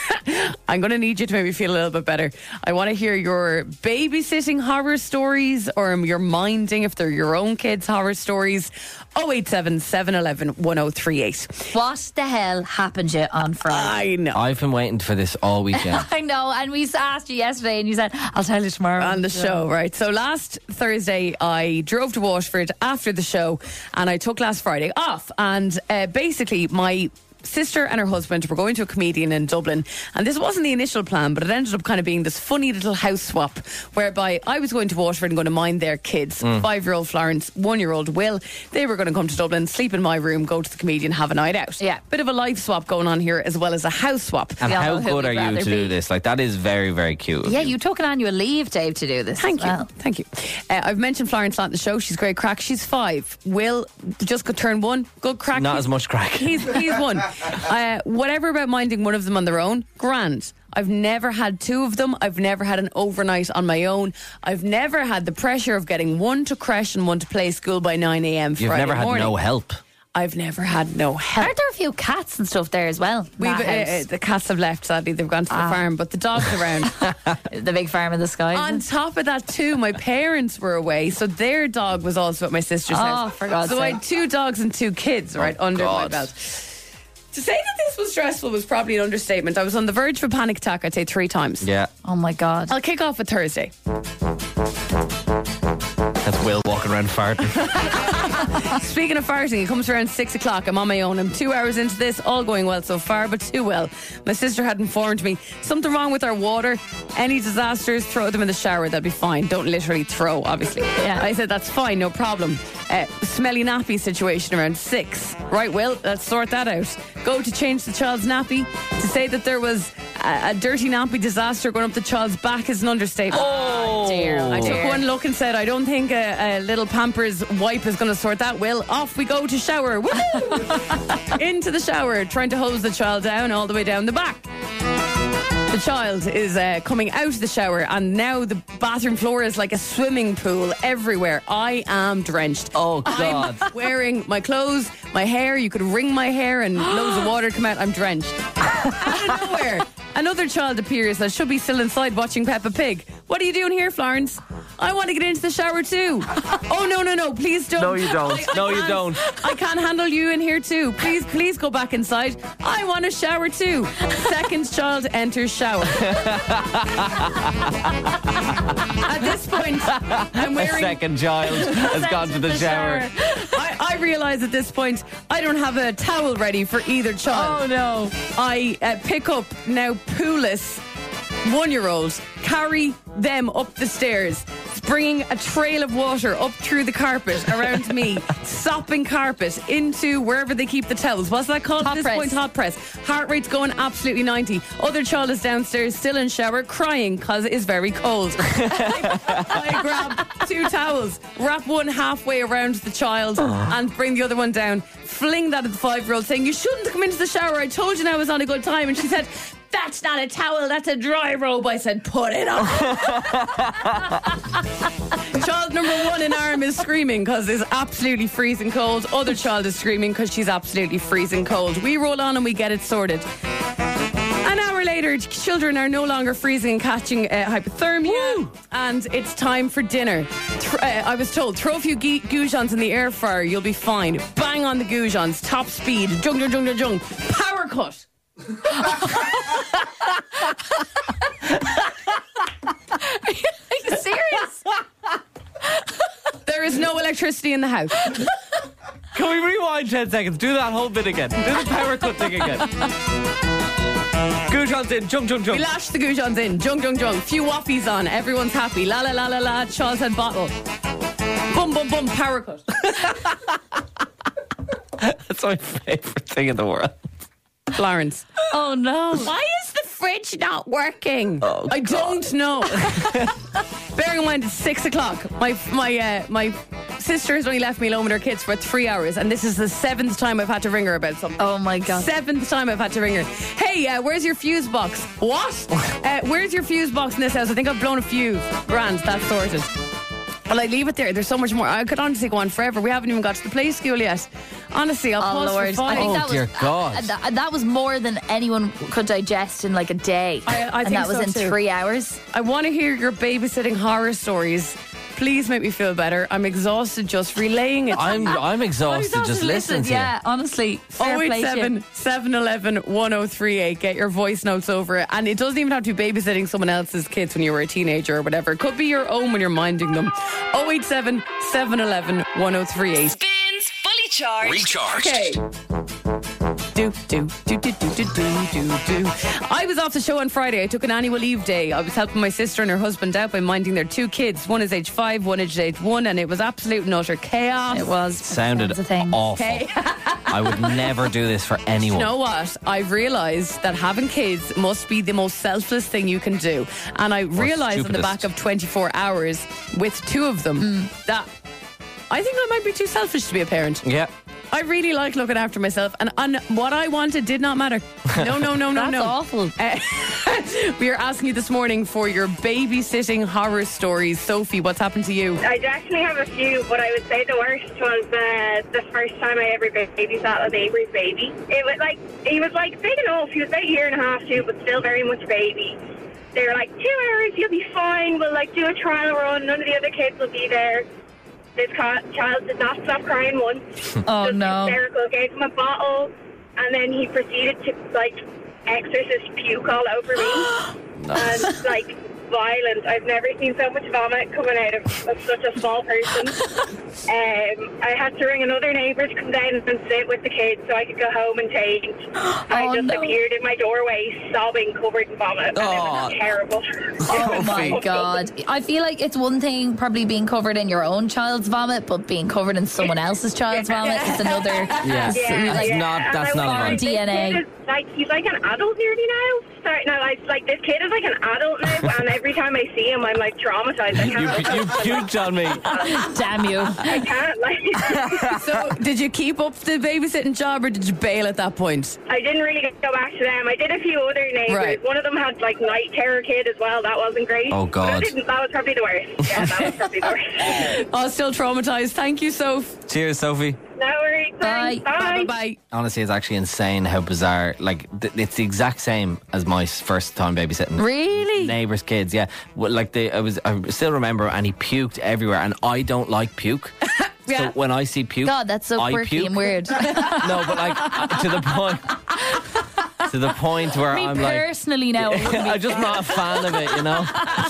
Speaker 3: I'm going to need you to make me feel a little bit better. I want to hear your babysitting horror stories or your minding, if they're your own kids' horror stories. 087 711 1038.
Speaker 4: What the hell happened to you on Friday?
Speaker 3: I know.
Speaker 5: I've been waiting for this all weekend.
Speaker 4: I know, and we asked you yesterday and you said, I'll tell you tomorrow.
Speaker 3: On the show, right? So last Thursday, I drove to Waterford after the show and I took last Friday off. And basically, my sister and her husband were going to a comedian in Dublin, and this wasn't the initial plan, but it ended up kind of being this funny little house swap whereby I was going to Waterford and going to mind their kids. 5-year-old Florence, 1-year-old Will. They were going to come to Dublin, sleep in my room, go to the comedian, have a night out.
Speaker 4: Yeah.
Speaker 3: Bit of a life swap going on here as well as a house swap.
Speaker 5: And
Speaker 4: Yeah,
Speaker 5: how
Speaker 4: well, who
Speaker 5: good
Speaker 4: would
Speaker 5: are you
Speaker 4: rather
Speaker 5: to
Speaker 4: be?
Speaker 5: do this? Like, that is very, very cute.
Speaker 4: Yeah, you took an annual leave, Dave, to do this.
Speaker 3: Thank
Speaker 4: as well.
Speaker 3: you. Thank you. I've mentioned Florence on the show. She's great crack. She's 5. Will just got turned 1. Good crack.
Speaker 5: Not as much crack.
Speaker 3: He's 1. Whatever about minding one of them on their own, grand. I've never had 2 of them. I've never had an overnight on my own. I've never had the pressure of getting one to creche and one to play school by 9 a.m.
Speaker 5: You've
Speaker 3: Friday
Speaker 5: never had
Speaker 3: morning.
Speaker 5: no help.
Speaker 3: I've never had no help.
Speaker 4: Aren't there a few cats and stuff there as well?
Speaker 3: We've,
Speaker 4: That house.
Speaker 3: the cats have left, sadly. They've gone to the farm, but the dog's around.
Speaker 4: The big farm in the sky.
Speaker 3: On top of that, too, my parents were away, so their dog was also at my sister's house.
Speaker 4: for God's
Speaker 3: So I
Speaker 4: sake.
Speaker 3: had 2 dogs and 2 kids right under my
Speaker 5: God.
Speaker 3: belt. To say that this was stressful was probably an understatement. I was on the verge of a panic attack, I'd say 3 times.
Speaker 5: Yeah.
Speaker 4: Oh my God.
Speaker 3: I'll kick off with Thursday.
Speaker 5: That's Will walking around farting.
Speaker 3: Speaking of farting, it comes around 6 o'clock. I'm on my own. I'm 2 hours into this, all going well so far, but too well. My sister had informed me something wrong with our water. Any disasters, throw them in the shower. They'll be fine. Don't literally throw, obviously.
Speaker 4: Yeah.
Speaker 3: I said that's fine, no problem. Smelly nappy situation around 6. Right, Will, let's sort that out. Go to change the child's nappy. To say that there was a dirty nappy disaster going up the child's back is an understatement.
Speaker 5: Oh,
Speaker 4: dear.
Speaker 3: I took one look and said, I don't think a little Pampers wipe is going to sort that, Will. Off we go to shower. Woohoo! Into the shower, trying to hose the child down all the way down the back. The child is coming out of the shower, and now the bathroom floor is like a swimming pool everywhere. I am drenched.
Speaker 5: Oh, God.
Speaker 3: I'm wearing my clothes, my hair. You could wring my hair and loads of water come out. I'm drenched. Out of nowhere, another child appears that should be still inside watching Peppa Pig. What are you doing here, Florence? I want to get into the shower too. Oh, no, please don't.
Speaker 5: No, you don't. No, you
Speaker 3: can't.
Speaker 5: don't.
Speaker 3: I can't handle you in here too. Please go back inside. I want a shower too. Second child enters shower. At this point, I'm
Speaker 5: A
Speaker 3: wearing...
Speaker 5: second child has gone to the shower.
Speaker 3: I realise at this point I don't have a towel ready for either child.
Speaker 4: Oh no.
Speaker 3: I pick up now Poolis 1-year-old, carry them up the stairs, bringing a trail of water up through the carpet around me, sopping carpet into wherever they keep the towels. What's that called
Speaker 4: Hot
Speaker 3: at this
Speaker 4: press.
Speaker 3: point? Hot press. Heart rate's going absolutely 90. Other child is downstairs, still in shower, crying because it is very cold. I grab 2 towels, wrap one halfway around the child, and bring the other one down. Fling that at the 5-year-old, saying, "You shouldn't have come into the shower. I told you now I was on a good time." And she said, "That's not a towel, that's a dry robe." I said, "Put it on." Child number 1 in arm is screaming because it's absolutely freezing cold. Other child is screaming because she's absolutely freezing cold. We roll on and we get it sorted. An hour later, children are no longer freezing and catching hypothermia. And it's time for dinner. I was told, throw a few goujons in the air fryer, you'll be fine. Bang on the goujons, top speed, jung, jung, jung, jung, jung. Power cut.
Speaker 4: Are you serious?
Speaker 3: There is no electricity in the house.
Speaker 5: Can we rewind 10 seconds? Do that whole bit again. Do the power cut thing again. Goujons in, jump, jump,
Speaker 3: We
Speaker 5: jump.
Speaker 3: lash the goujons in, jung, jung, jung. Few waffies on, everyone's happy. La la la la la, child's head bottle. Bum, bum, bum, power cut.
Speaker 5: That's my favourite thing in the world.
Speaker 3: Florence.
Speaker 4: Oh no.
Speaker 3: Why is the fridge not working?
Speaker 5: Oh,
Speaker 3: I don't know. Bearing in mind it's 6 o'clock. My sister has only left me alone with her kids for 3 hours, and this is the 7th time I've had to ring her about something.
Speaker 4: Oh my God.
Speaker 3: 7th time I've had to ring her. Hey, where's your fuse box? What? Where's your fuse box in this house? I think I've blown a fuse. Grand, that's sorted. Well, I leave it there. There's so much more. I could honestly go on forever. We haven't even got to the play school yet. Honestly, I'll pause for
Speaker 4: Lord.
Speaker 3: 5.
Speaker 4: I think
Speaker 5: Oh,
Speaker 4: that
Speaker 5: dear
Speaker 4: was,
Speaker 5: God.
Speaker 4: that was more than anyone could digest in like a day.
Speaker 3: I
Speaker 4: and
Speaker 3: think
Speaker 4: that was
Speaker 3: so
Speaker 4: in
Speaker 3: too.
Speaker 4: 3 hours.
Speaker 3: I want to hear your babysitting horror stories. Please make me feel better. I'm exhausted just relaying it.
Speaker 5: I'm exhausted just listening to you.
Speaker 4: Yeah, honestly. Fair play to you.
Speaker 3: 087 711 1038. Get your voice notes over it. And it doesn't even have to be babysitting someone else's kids when you were a teenager or whatever. It could be your own when you're minding them. 087 711 1038.
Speaker 2: Spins Fully Charged.
Speaker 1: Recharged.
Speaker 3: Okay. Do. I was off the show on Friday. I took an annual leave day. I was helping my sister and her husband out by minding their 2 kids. One is age 5, one is age 1, and it was absolute and utter chaos.
Speaker 4: It was.
Speaker 5: Sounded
Speaker 4: That was a thing.
Speaker 5: awful. I would never do this for anyone.
Speaker 3: You know what? I've realised that having kids must be the most selfless thing you can do. And I realised on the
Speaker 5: stupidest.
Speaker 3: back of 24 hours with 2 of them that I think I might be too selfish to be a parent.
Speaker 5: Yeah.
Speaker 3: I really like looking after myself, and what I wanted did not matter. No.
Speaker 4: That's awful.
Speaker 3: We are asking you this morning for your babysitting horror stories. Sophie, what's happened to you?
Speaker 9: I definitely have a few, but I would say the worst was the first time I ever babysat a neighbour's baby. It was like, he was like big enough. He was about a year and a half too, but still very much baby. They were like, 2 hours, you'll be fine. We'll like do a trial run. None of the other kids will be there. This child did not stop crying once.
Speaker 4: Oh,
Speaker 9: Just
Speaker 4: no.
Speaker 9: hysterical. Gave him a bottle, and then he proceeded to like exorcist puke all over me. And like violent. I've never seen so much vomit coming out of such a small person. I had to ring another neighbour to come down and sit with the kids so I could go home and change. I just appeared in my doorway sobbing, covered in vomit, and it was terrible.
Speaker 4: Oh my God. I feel like it's one thing probably being covered in your own child's vomit, but being covered in someone else's child's vomit is another.
Speaker 5: Yeah. That's not
Speaker 4: our
Speaker 5: fun.
Speaker 4: DNA.
Speaker 9: He's like an adult nearly now. Starting out, like this kid is like an adult now, and every time I see him, I'm like traumatized. I can't.
Speaker 5: You puked on me.
Speaker 4: Damn you.
Speaker 9: I can't. Like,
Speaker 3: So, did you keep up the babysitting job, or did you bail at that point?
Speaker 9: I didn't really go back to them. I did a few other neighbours.
Speaker 3: Right.
Speaker 9: One of them had like night terror kid as well. That wasn't great.
Speaker 5: Oh, God.
Speaker 9: But I didn't. That was probably the worst. Yeah, that was probably the worst.
Speaker 3: Oh, still traumatized. Thank you, Soph.
Speaker 5: Cheers, Sophie.
Speaker 9: No worries.
Speaker 4: Bye.
Speaker 9: Thanks. Bye.
Speaker 3: Bye.
Speaker 5: Honestly, it's actually insane how bizarre. Like, it's the exact same as my first time babysitting.
Speaker 4: Really?
Speaker 5: Neighbours' kids, yeah. Well, like I still remember, and he puked everywhere, and I don't like puke.
Speaker 3: Yeah.
Speaker 5: So when I see puke,
Speaker 4: God, that's so
Speaker 5: I
Speaker 4: quirky
Speaker 5: puke.
Speaker 4: and weird.
Speaker 5: No, but like to the point where
Speaker 4: Me
Speaker 5: I'm like,
Speaker 4: personally now.
Speaker 5: I'm just not a fan of it, you know.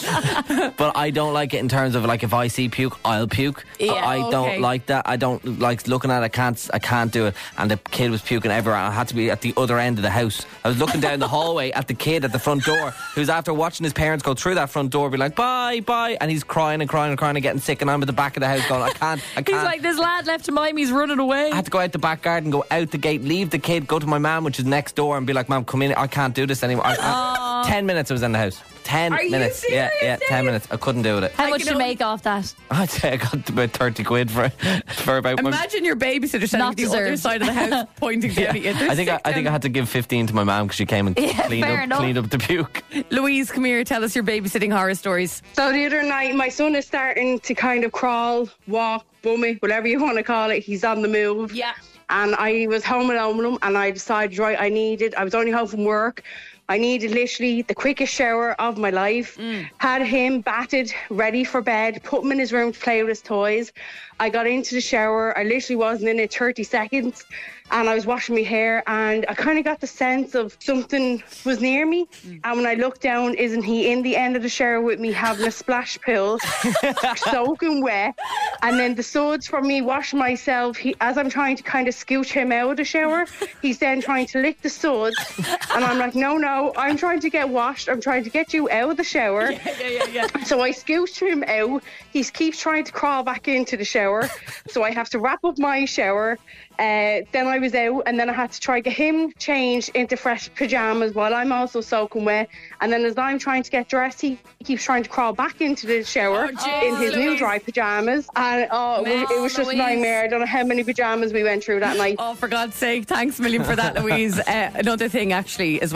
Speaker 5: But I don't like it in terms of like if I see puke, I'll puke.
Speaker 3: Yeah,
Speaker 5: I don't
Speaker 3: okay.
Speaker 5: like that. I don't like looking at it. I can't do it. And the kid was puking everywhere. I had to be at the other end of the house. I was looking down the hallway at the kid at the front door, who's after watching his parents go through that front door, be like, bye, bye, and he's crying and getting sick, and I'm at the back of the house going, I can't.
Speaker 4: He's like, this lad left to mine, he's running away.
Speaker 5: I had to go out the back garden, go out the gate, leave the kid, go to my mum, which is next door, and be like, Mum, come in. I can't do this anymore. 10 minutes I was in the house. 10
Speaker 3: Are you
Speaker 5: minutes.
Speaker 3: serious,
Speaker 5: Yeah, 10 minutes. I couldn't do it.
Speaker 4: How much
Speaker 3: can
Speaker 4: do you
Speaker 3: only-
Speaker 4: make off that?
Speaker 5: I'd say I got about 30 quid for about my...
Speaker 3: Imagine your babysitter standing
Speaker 4: Not
Speaker 3: at the other
Speaker 4: deserved.
Speaker 3: side of the house pointing down at you.
Speaker 5: I think I had to give 15 to my mum because she came and
Speaker 4: Yeah, fair enough.
Speaker 5: cleaned up the puke.
Speaker 3: Louise, come here. Tell us your babysitting horror stories.
Speaker 10: So the other night, my son is starting to kind of crawl, walk, bummy, whatever you want to call it. He's on the move.
Speaker 3: Yeah.
Speaker 10: And I was home alone with him, and I decided, right, I was only home from work. I needed literally the quickest shower of my life. Had him batted, ready for bed, put him in his room to play with his toys. I got into the shower. I literally wasn't in it 30 seconds. And I was washing my hair, and I kind of got the sense of something was near me. And when I looked down, isn't he in the end of the shower with me having a splash pill, soaking wet? And then the suds from me washing myself, as I'm trying to kind of scooch him out of the shower, he's then trying to lick the suds. And I'm like, no, I'm trying to get washed. I'm trying to get you out of the shower.
Speaker 3: Yeah.
Speaker 10: So I scooched him out. He keeps trying to crawl back into the shower. So I have to wrap up my shower. Then I was out, and then I had to try to get him changed into fresh pajamas while I'm also soaking wet. And then as I'm trying to get dressed, he keeps trying to crawl back into the shower in his new dry pajamas. And it was just a nightmare. I don't know how many pajamas we went through that night.
Speaker 3: Oh, for God's sake, thanks a million for that, Louise. Another thing, actually, as well, they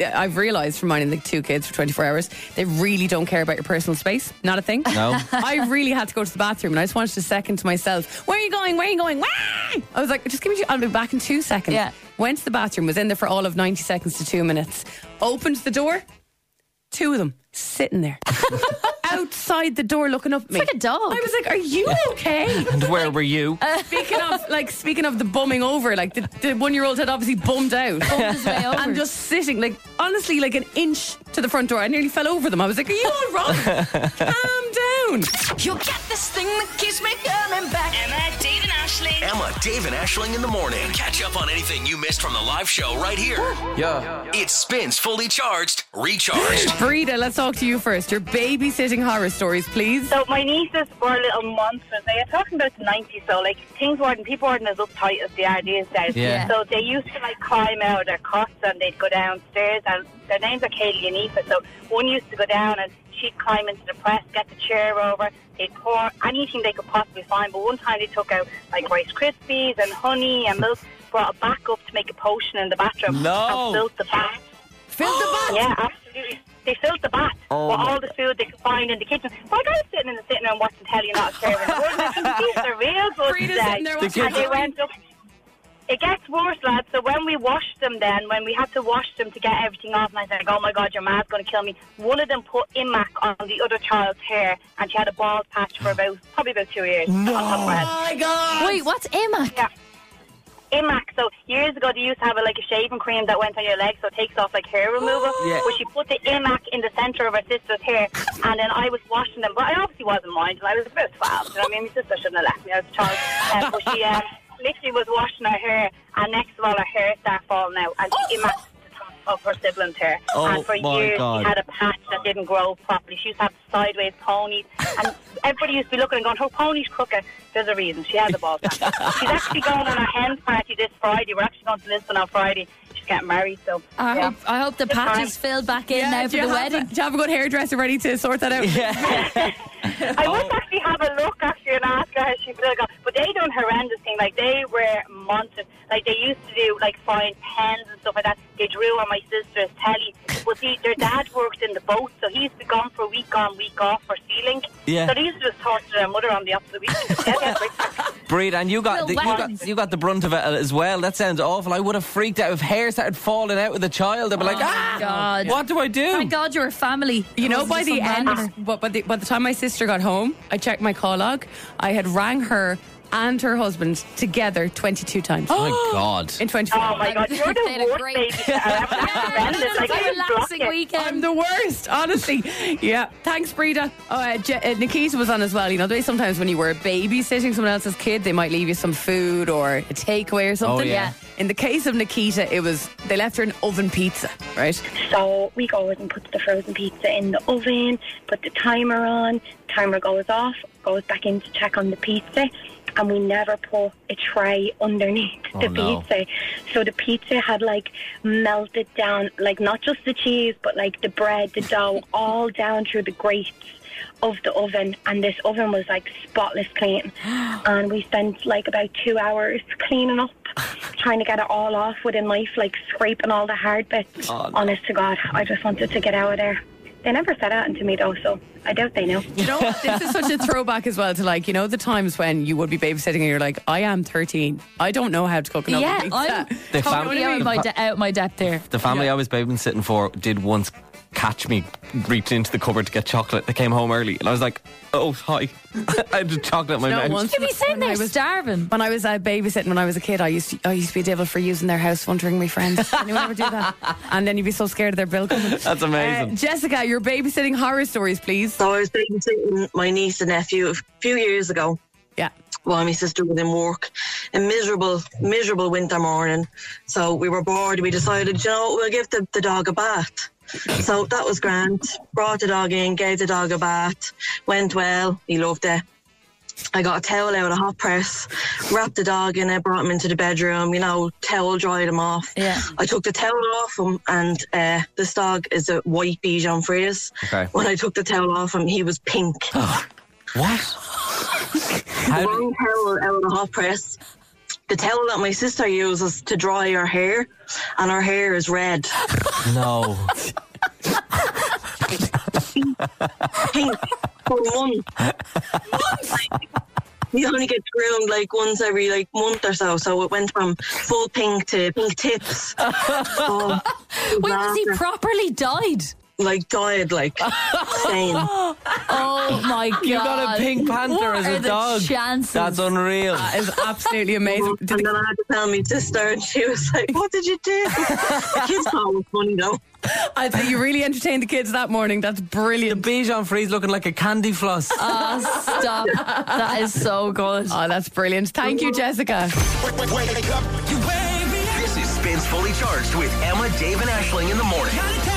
Speaker 3: I've realised from minding the 2 kids for 24 hours, they really don't care about your personal space. Not a thing.
Speaker 5: No.
Speaker 3: I really had to go to the bathroom and I just wanted a second to myself. Where are you going? Where are you going? Wah! I was like, just give me, I'll be back in 2 seconds.
Speaker 4: Yeah.
Speaker 3: Went to the bathroom, was in there for all of 90 seconds to 2 minutes. Opened the door, 2 of them sitting there. Outside the door looking up at me.
Speaker 4: It's like a dog.
Speaker 3: I was like, are you okay?
Speaker 5: And where were you?
Speaker 3: Speaking of the bumming over, like the 1-year-old had obviously bummed out.
Speaker 4: Bummed his way over.
Speaker 3: And just sitting, like, honestly, like an inch to the front door. I nearly fell over them. I was like, are you all right? Calm down.
Speaker 2: You got this thing that keeps me coming back. Emma, Dave and Ashling.
Speaker 1: Emma, Dave and Ashling in the morning. Catch up on anything you missed from the live show right here.
Speaker 8: Yeah.
Speaker 1: It spins fully charged, recharged.
Speaker 3: Frida, let's talk to you first. Your babysitting horror stories, please.
Speaker 9: So my nieces were little monsters. They are talking about the 90s, so like people weren't as uptight as they are these days.
Speaker 5: Yeah.
Speaker 9: So they used to like climb out of their cots and they'd go downstairs, and their names are Kaylee and Aoife. So one used to go down and she'd climb into the press, get the chair over, they'd pour anything they could possibly find. But one time they took out like Rice Krispies and honey and milk, brought it back up to make a potion in the bathroom.
Speaker 5: No.
Speaker 9: And filled the bath.
Speaker 3: Filled the bath?
Speaker 9: Yeah, absolutely. They filled the bath with all the food they could find in the kitchen. Like I was sitting in the sitting room watching telly, not caring. These are real good
Speaker 3: Frida's
Speaker 9: today.
Speaker 3: sitting there watching
Speaker 9: And they went up. It gets worse, lads. So when we washed them when we had to wash them to get everything off, and I said, oh my God, your ma's going to kill me. One of them put Imac on the other child's hair, and she had a bald patch for probably about 2 years.
Speaker 3: Oh my God.
Speaker 4: Wait, what's Imac?
Speaker 9: Yeah. Imac. So years ago they used to have a shaving cream that went on your legs, so it takes off like hair removal.
Speaker 5: Yeah.
Speaker 9: But she put the Imac in the centre of her sister's hair, and then I was washing them, but I obviously wasn't minding. I was about 12. You know what I mean? My sister shouldn't have left me. I was a child. But she literally was washing her hair, and next of all her hair started falling out, and she Imac the top of her sibling's hair.
Speaker 5: Oh,
Speaker 9: and for
Speaker 5: my
Speaker 9: years
Speaker 5: God.
Speaker 9: she had a patch that didn't grow properly. She used to have sideways ponies, and everybody used to be looking and going, her pony's crooked. There's a reason. She has a bald patch. She's actually going on a hen party this Friday. We're actually going to Lisbon on Friday. She's getting married, so
Speaker 4: I hope the patch is filled back in now for the wedding.
Speaker 3: Do you have a good hairdresser ready to sort that out?
Speaker 9: I must actually have a look actually and ask her how she feels. But they done horrendous thing. Like they were monsters. Like they used to do find pens and stuff like that. They drew on my sister's telly. But their dad worked in the boat, so he used to be gone for a week on, week off for sealing.
Speaker 5: Yeah.
Speaker 9: So they used to just torture their mother on the opposite week.
Speaker 5: Breed, and you got you got the brunt of it as well. That sounds awful. I would have freaked out if hair started falling out with the child. I'd be like,
Speaker 4: God.
Speaker 5: what do I do?
Speaker 4: Thank God you're a family.
Speaker 3: You know, by the end,
Speaker 4: random.
Speaker 3: by the time my sister got home, I checked my call log. I had rang her and her husband together 22 times.
Speaker 5: Oh my God.
Speaker 3: In 24 hours.
Speaker 9: Oh my God, you're
Speaker 4: They had
Speaker 9: the
Speaker 4: a
Speaker 9: worst
Speaker 4: great-
Speaker 9: baby. Horrendous. Like, I just blocked
Speaker 4: Relaxing
Speaker 9: it.
Speaker 4: weekend.
Speaker 3: I'm the worst, honestly. Yeah. Thanks, Breda. Nikita was on as well. You know, the way sometimes when you were babysitting someone else's kid, they might leave you some food or a takeaway or something.
Speaker 5: Oh, yeah.
Speaker 3: In the case of Nikita, they left her an oven pizza, right?
Speaker 11: So we go and put the frozen pizza in the oven, put the timer on, timer goes off, goes back in to check on the pizza, and we never put a tray underneath the pizza. So the pizza had melted down, not just the cheese, but the bread, the dough, all down through the grates of the oven, and this oven was spotless clean. And we spent about 2 hours cleaning up, trying to get it all off with a knife, scraping all the hard bits. Honest to God, I just wanted to get out of there. They never said that to me though, so I doubt they know.
Speaker 3: You know, this is such a throwback as well to the times when you would be babysitting and you're like, I am 13. I don't know how to cook an oven pizza.
Speaker 4: I'm
Speaker 5: The
Speaker 4: totally out my depth there.
Speaker 5: The family I was babysitting for did once catch me reaching into the cupboard to get chocolate. They came home early and I was like, oh, hi. I had the chocolate in my mouth.
Speaker 4: You'd be sitting there starving.
Speaker 3: When I was babysitting when I was a kid, I used to be a devil for using their house phone to ring my friends. Anyone ever do that? And then you'd be so scared of their bill coming.
Speaker 5: That's amazing.
Speaker 3: Jessica, your babysitting horror stories, please.
Speaker 12: So I was babysitting my niece and nephew a few years ago.
Speaker 3: Yeah.
Speaker 12: While my sister was in work, a miserable winter morning. So we were bored. We decided, we'll give the dog a bath. So that was grand. Brought the dog in, gave the dog a bath. Went well. He loved it. I got a towel out of the hot press, wrapped the dog in it, brought him into the bedroom, towel dried him off.
Speaker 4: Yeah.
Speaker 12: I took the towel off him, and this dog is a white Bichon Frise.
Speaker 5: Okay.
Speaker 12: When I took the towel off him, he was pink.
Speaker 5: What?
Speaker 12: One towel out of the hot press. the towel that my sister uses to dry her hair, and her hair is red.
Speaker 5: No.
Speaker 12: Pink for a month. You only get groomed like once every like month or so it went from full pink to pink tips. Oh,
Speaker 4: Wait, was he properly dyed?
Speaker 12: like dyed, like stain.
Speaker 4: Oh my god!
Speaker 5: You got a Pink Panther
Speaker 4: What
Speaker 5: as
Speaker 4: are
Speaker 5: a
Speaker 4: the
Speaker 5: dog.
Speaker 4: chances?
Speaker 5: That's unreal.
Speaker 3: That is absolutely amazing.
Speaker 12: And then I had to tell my sister, and she was like, "What did you do?" The kids thought it was funny though.
Speaker 3: I'd say you really entertained the kids that morning. That's brilliant.
Speaker 5: The Bichon Frise looking like a candy floss.
Speaker 4: Oh, stop. That is so good.
Speaker 3: Oh, that's brilliant. Thank you, Jessica.
Speaker 1: This is Spins Fully Charged with Emma, Dave, and Ashling in the morning.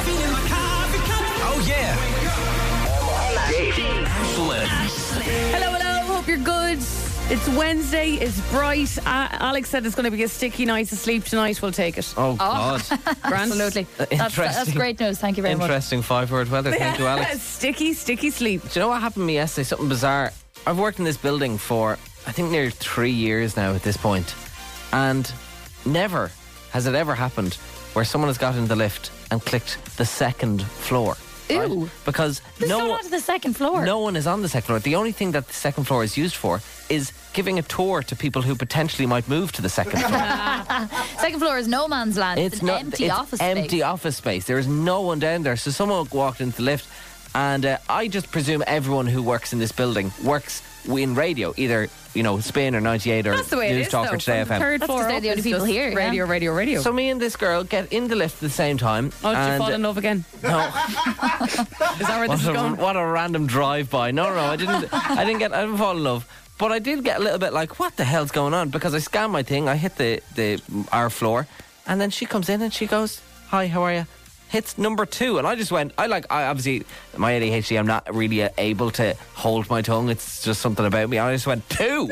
Speaker 1: Oh, yeah. Dave, Ashling.
Speaker 3: Hello. Hope you're good. It's Wednesday. It's bright. Alex said it's going to be a sticky night to sleep tonight. We'll take it.
Speaker 5: Oh, God.
Speaker 3: Grand.
Speaker 4: Absolutely. That's
Speaker 5: Interesting.
Speaker 4: great news. Thank you very much.
Speaker 5: Interesting 5-word weather. Thank you, Alex.
Speaker 3: Sticky sleep.
Speaker 5: Do you know what happened to me yesterday? Something bizarre. I've worked in this building for, I think, nearly 3 years now at this point. And never has it ever happened where someone has got in the lift and clicked the second floor.
Speaker 4: Ew.
Speaker 5: Right? Because
Speaker 4: Just go on to the second floor.
Speaker 5: no one is on the second floor. The only thing that the second floor is used for is giving a tour to people who potentially might move to the second floor.
Speaker 4: Second floor is no man's land. It's an empty office space.
Speaker 5: Empty office space. There is no one down there. So someone walked into the lift, and I just presume everyone who works in this building works in radio, either Spin or 98 or
Speaker 3: That's the way it
Speaker 5: News
Speaker 3: is,
Speaker 5: Talk
Speaker 3: though.
Speaker 5: or Today
Speaker 3: From
Speaker 5: FM.
Speaker 3: third
Speaker 4: That's
Speaker 3: floor
Speaker 4: because they're
Speaker 3: up
Speaker 4: the only
Speaker 3: is
Speaker 4: people
Speaker 3: just
Speaker 4: here, yeah.
Speaker 3: Radio.
Speaker 5: So me and this girl get in the lift at the same time.
Speaker 3: Oh, did you
Speaker 5: and,
Speaker 3: fall in love again?
Speaker 5: No.
Speaker 3: Is that where this is going?
Speaker 5: What a random drive-by. No, I didn't fall in love. But I did get a little bit like, what the hell's going on? Because I scanned my thing, I hit our floor, and then she comes in and she goes, "Hi, how are you?" Hits number 2, and I just went. I obviously my ADHD. I'm not really able to hold my tongue. It's just something about me. I just went 2.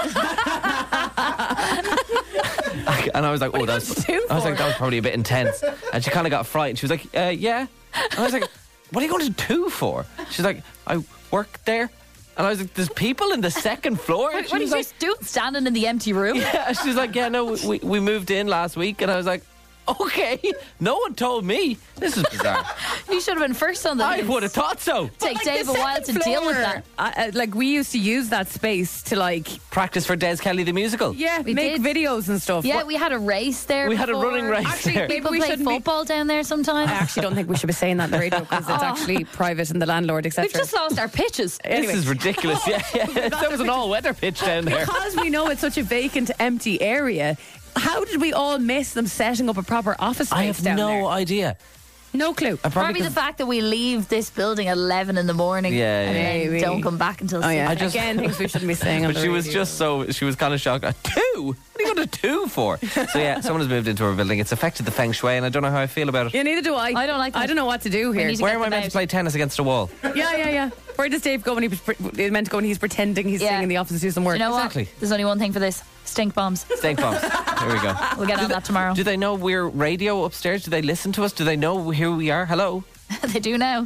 Speaker 5: And I was like, "Oh, that's." I was like, "That was probably a bit intense." And she kind of got frightened. She was like, "Yeah." And I was like, "What are you going to 2 for?" She's like, "I work there." And I was like, "There's people in the second floor?"
Speaker 4: What are you doing standing in the empty room?
Speaker 5: Yeah, she's like, "Yeah, no, we moved in last week." And I was like, "Okay, no one told me." This is bizarre.
Speaker 4: You should have been first on the
Speaker 5: I
Speaker 4: list.
Speaker 5: would have thought so.
Speaker 4: Take Dave a while to deal with that.
Speaker 3: We used to use that space to
Speaker 5: Practice for Des Kelly the musical.
Speaker 3: make
Speaker 4: did.
Speaker 3: videos and stuff.
Speaker 4: Yeah, we had a race there.
Speaker 5: We had a
Speaker 4: before.
Speaker 5: running race
Speaker 3: Actually,
Speaker 5: there.
Speaker 4: People
Speaker 3: we
Speaker 4: played
Speaker 3: shouldn't be-
Speaker 4: football down there sometimes.
Speaker 3: I actually don't think we should be saying that on the radio because it's actually private and the landlord, etc.
Speaker 4: We've just lost our pitches.
Speaker 3: Anyway.
Speaker 5: This is ridiculous. Yeah. There was an all-weather pitch down there.
Speaker 3: Because we know it's such a vacant, empty area. How did we all miss them setting up a proper office space
Speaker 5: I have
Speaker 3: down
Speaker 5: no
Speaker 3: there?
Speaker 5: idea.
Speaker 3: No clue.
Speaker 4: Probably the fact that we leave this building at 11 in the morning
Speaker 5: Yeah,
Speaker 4: and
Speaker 5: yeah.
Speaker 4: then
Speaker 3: Maybe.
Speaker 4: don't come back until 6.
Speaker 3: I just again things we shouldn't be saying on
Speaker 5: But
Speaker 3: the
Speaker 5: she was
Speaker 3: radio.
Speaker 5: she was kind of shocked. 2? What are you going to 2 for? So yeah, someone has moved into our building. It's affected the feng shui, and I don't know how I feel about it.
Speaker 3: Yeah, neither do I.
Speaker 4: I don't like that.
Speaker 3: I don't know what to do here.
Speaker 4: need to
Speaker 5: Where
Speaker 4: get
Speaker 5: am I
Speaker 4: them
Speaker 5: meant
Speaker 4: out.
Speaker 5: to play tennis against a wall?
Speaker 3: Yeah. Where does Dave go when he's meant to go and he's pretending he's sitting in the office to do some work?
Speaker 4: You know
Speaker 5: Exactly.
Speaker 4: what? There's only one thing for this. Stink bombs.
Speaker 5: Stink bombs. Here we go.
Speaker 4: We'll get on that tomorrow.
Speaker 5: Do they know we're radio upstairs? Do they listen to us? Do they know who we are? Hello?
Speaker 4: They do now.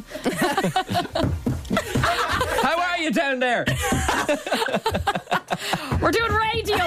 Speaker 5: How are you down there?
Speaker 4: We're doing radio.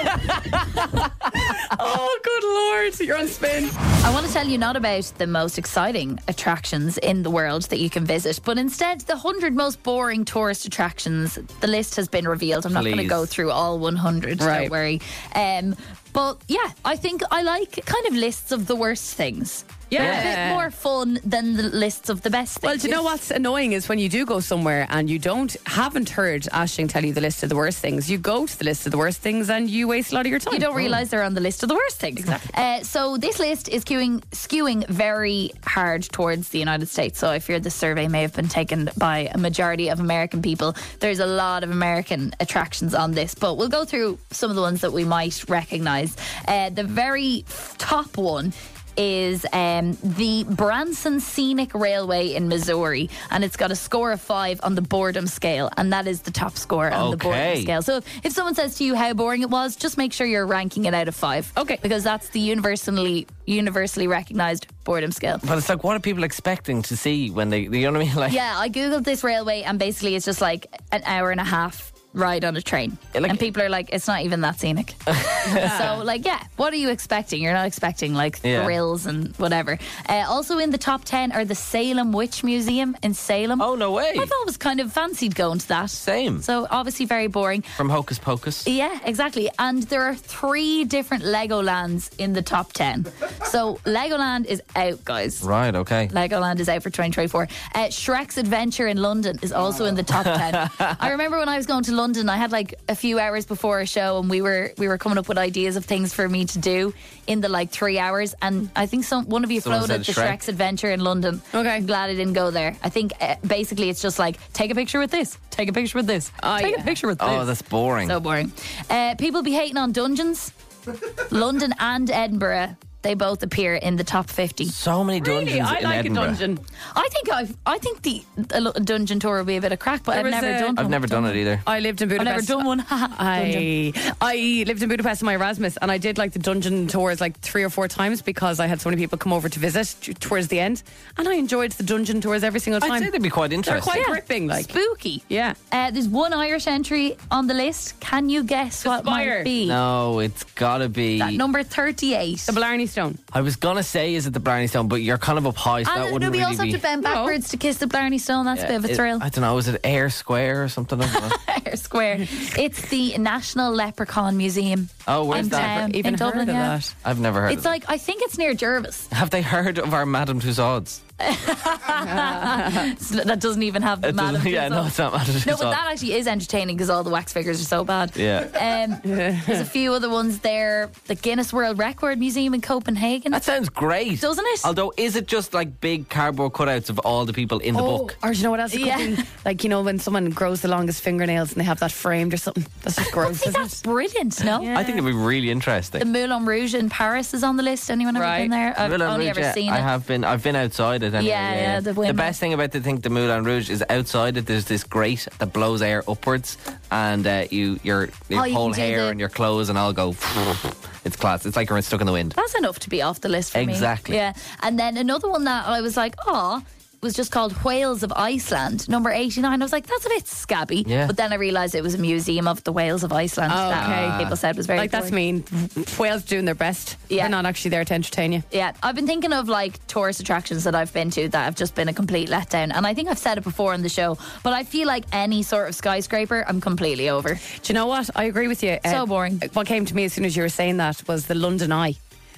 Speaker 3: Oh, good Lord. You're on Spin.
Speaker 4: I want to tell you not about the most exciting attractions in the world that you can visit, but instead the 100 most boring tourist attractions. The list has been revealed. I'm not going to
Speaker 5: Please.
Speaker 4: go through all 100,
Speaker 3: Right.
Speaker 4: don't worry. But yeah, I think I like kind of lists of the worst things.
Speaker 3: Yeah.
Speaker 4: They're a bit more fun than the lists of the best things.
Speaker 3: Well, do you know what's annoying is when you do go somewhere and you haven't heard Aisling tell you the list of the worst things. You go to the list of the worst things and you waste a lot of your time.
Speaker 4: You don't realise they're on the list of the worst things.
Speaker 3: Exactly.
Speaker 4: So this list is skewing very hard towards the United States. So I fear this survey may have been taken by a majority of American people. There's a lot of American attractions on this, but we'll go through some of the ones that we might recognise. The very top one is the Branson Scenic Railway in Missouri, and it's got a score of 5 on the boredom scale, and that is the top score on the boredom
Speaker 5: Okay.
Speaker 4: scale. So if someone says to you how boring it was, just make sure you're ranking it out of 5.
Speaker 3: Okay.
Speaker 4: Because that's the universally recognised boredom scale.
Speaker 5: But it's like, what are people expecting to see when they, you know what I mean? Like,
Speaker 4: Yeah, I googled this railway, and basically it's just like an hour and a half ride on a train. And people are like, it's not even that scenic. So, like, yeah, what are you expecting? You're not expecting, like, thrills and whatever. Also in the top 10 are the Salem Witch Museum in Salem.
Speaker 5: Oh, no way.
Speaker 4: I've always kind of fancied going to that.
Speaker 5: Same.
Speaker 4: So, obviously very boring.
Speaker 5: From Hocus Pocus.
Speaker 4: Yeah, exactly. And there are 3 different Legolands in the top 10. So, Legoland is out, guys.
Speaker 5: Right, okay.
Speaker 4: Legoland is out for 2024. Shrek's Adventure in London is also in the top 10. I remember when I was going to London, I had like a few hours before a show, and we were coming up with ideas of things for me to do in the like 3 hours. And I think one of you
Speaker 5: Someone
Speaker 4: floated the
Speaker 5: said Shrek.
Speaker 4: Shrek's Adventure in London. Okay, I'm glad I didn't go there. I think basically it's just like take a picture with this, take a picture with this, take a picture with this.
Speaker 5: Oh, that's boring.
Speaker 4: So boring. People be hating on dungeons. London and Edinburgh, they both appear in the top 50.
Speaker 5: So many dungeons
Speaker 3: I
Speaker 5: in
Speaker 3: like
Speaker 5: Edinburgh.
Speaker 3: a dungeon.
Speaker 4: I think the dungeon tour would be a bit of crack, but I've never done one.
Speaker 5: I've never done it either.
Speaker 3: I lived in Budapest.
Speaker 4: I've never done one.
Speaker 3: I lived in Budapest in my Erasmus, and I did like the dungeon tours like 3 or 4 times because I had so many people come over to visit towards the end, and I enjoyed the dungeon tours every single time.
Speaker 5: I'd say they'd be quite interesting.
Speaker 3: They're quite gripping, like
Speaker 4: spooky.
Speaker 3: Yeah.
Speaker 4: There's one Irish entry on the list. Can you guess what might be?
Speaker 5: No, it's gotta be
Speaker 4: That number 38.
Speaker 3: The Blarney Stone.
Speaker 5: I was gonna say, is it the Blarney Stone? But you're kind of up high, so that
Speaker 4: And
Speaker 5: wouldn't
Speaker 4: we
Speaker 5: really
Speaker 4: also
Speaker 5: be.
Speaker 4: have to bend backwards to kiss the Blarney Stone. That's a bit of a thrill.
Speaker 5: I don't know. Was it Ayr Square or something? I don't know.
Speaker 4: Ayr Square. It's the National Leprechaun Museum.
Speaker 5: Oh, where's
Speaker 4: in
Speaker 5: that?
Speaker 4: town, in Dublin, yeah.
Speaker 5: I've never heard
Speaker 4: It's
Speaker 5: of
Speaker 4: like, I think it's near Jervis.
Speaker 5: it. Have they heard of our Madame Tussauds?
Speaker 4: That doesn't even have the
Speaker 5: It
Speaker 4: Madame
Speaker 5: doesn't- yeah,
Speaker 4: Tussauds.
Speaker 5: no, it's not Madame
Speaker 4: No, but
Speaker 5: Tussauds.
Speaker 4: that actually is entertaining because all the wax figures are so bad.
Speaker 5: Yeah.
Speaker 4: There's a few other ones there. The Guinness World Record Museum in Copenhagen.
Speaker 5: That sounds great.
Speaker 4: Doesn't it?
Speaker 5: Although, is it just like big cardboard cutouts of all the people in the book?
Speaker 3: Or do you know what else? It could be? Like, you know, when someone grows the longest fingernails and they have that framed or something. That's just gross.
Speaker 4: I think that's brilliant, no?
Speaker 5: I think it'd be really interesting.
Speaker 4: The Moulin Rouge in Paris is on the list. Anyone ever been there? I've
Speaker 5: Moulin
Speaker 4: only
Speaker 5: Rouge,
Speaker 4: ever seen it.
Speaker 5: I have been. I've been outside it. Anyway,
Speaker 4: Yeah, the
Speaker 5: The
Speaker 4: windmill.
Speaker 5: best thing about the Moulin Rouge is outside it. There's this grate that blows air upwards, and your
Speaker 4: you
Speaker 5: whole
Speaker 4: can do
Speaker 5: hair
Speaker 4: the-
Speaker 5: and your clothes and all go. It's class. It's like you're stuck in the wind.
Speaker 4: That's enough to be off the list for me.
Speaker 5: Exactly.
Speaker 4: Yeah. And then another one that I was like, was just called Whales of Iceland, number 89. I was like, that's a bit scabby.
Speaker 3: Yeah.
Speaker 4: But then I realised it was a museum of the whales of Iceland.
Speaker 3: Oh,
Speaker 4: that
Speaker 3: okay.
Speaker 4: people said was very
Speaker 3: like, that's
Speaker 4: boring.
Speaker 3: mean. Whales doing their best.
Speaker 4: Yeah.
Speaker 3: They're not actually there to entertain you.
Speaker 4: Yeah, I've been thinking of like tourist attractions that I've been to that have just been a complete letdown. And I think I've said it before on the show, but I feel like any sort of skyscraper, I'm completely over.
Speaker 3: Do you know what? I agree with you.
Speaker 4: So boring.
Speaker 3: What came to me as soon as you were saying that was the London Eye.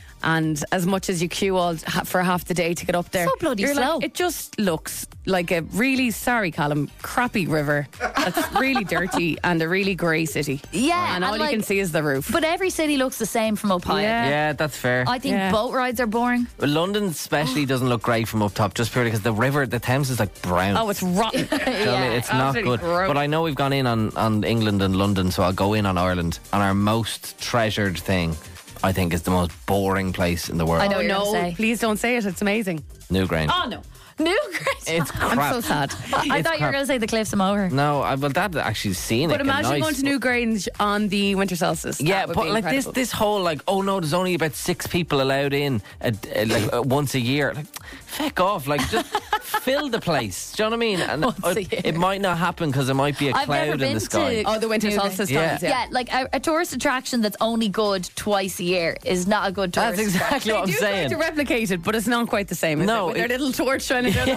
Speaker 3: And as much as you queue for half the day to get up there,
Speaker 4: So bloody
Speaker 3: you're
Speaker 4: slow.
Speaker 3: Like, it just looks like a really, sorry, Callum, crappy river that's really dirty and a really grey city.
Speaker 4: Yeah,
Speaker 3: and all
Speaker 4: and
Speaker 3: you can
Speaker 4: like-
Speaker 3: see is the roof.
Speaker 4: But every city looks the same from up high.
Speaker 5: Yeah, that's fair.
Speaker 4: I think boat rides are boring.
Speaker 5: But London especially doesn't look great from up top, just purely because the river, the Thames is like brown.
Speaker 3: Oh, it's rotten.
Speaker 5: Do you know what I mean? It's not
Speaker 3: absolutely
Speaker 5: good.
Speaker 3: gross.
Speaker 5: But I know we've gone in on England and London, so I'll go in on Ireland. And our most treasured thing, I think, is the most boring place in the world.
Speaker 4: I know what you're
Speaker 3: no,
Speaker 4: gonna say.
Speaker 3: please don't say it. It's amazing.
Speaker 5: Newgrange.
Speaker 4: Oh no. Newgrange.
Speaker 5: It's crap.
Speaker 3: I'm so sad.
Speaker 4: I
Speaker 5: It's
Speaker 4: thought you were
Speaker 5: crap.
Speaker 4: going to say the Cliffs of Moher.
Speaker 5: No, but that actually scenic.
Speaker 3: But imagine
Speaker 5: and
Speaker 3: going
Speaker 5: nice.
Speaker 3: to Newgrange on the winter solstice.
Speaker 5: Yeah,
Speaker 3: That would
Speaker 5: but
Speaker 3: be
Speaker 5: like
Speaker 3: incredible.
Speaker 5: this whole like, oh no, there's only about 6 people allowed in once a year. Like, feck off! Like, just fill the place. Do you know what I mean? And
Speaker 4: Once a year.
Speaker 5: it might not happen because there might be a
Speaker 4: I've never
Speaker 5: cloud in
Speaker 4: been
Speaker 5: the sky.
Speaker 4: to
Speaker 3: Oh, the winter
Speaker 4: Newgrange.
Speaker 3: solstice
Speaker 5: Yeah.
Speaker 3: times.
Speaker 4: Yeah, like a tourist attraction that's only good twice a year is not a good tourist
Speaker 5: That's exactly
Speaker 3: They
Speaker 5: what I'm
Speaker 3: do
Speaker 5: saying.
Speaker 3: try to replicate it, but it's not quite the same. Is
Speaker 5: No,
Speaker 3: it? With their
Speaker 5: it-
Speaker 3: little torch shining down.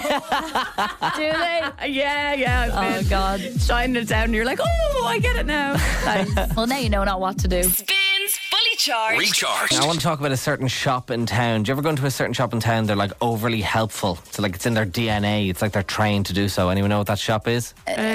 Speaker 4: Do they?
Speaker 3: Yeah.
Speaker 4: Oh, God.
Speaker 3: Shining it down, and you're like, oh, I get it now. Thanks.
Speaker 4: Well, now you know not what to do.
Speaker 2: Spins Fully Charged.
Speaker 1: Recharge.
Speaker 5: I want to talk about a certain shop in town. Do you ever go into a certain shop in town? They're like overly helpful. So like it's in their DNA. It's like they're trained to do so. Anyone know what that shop is?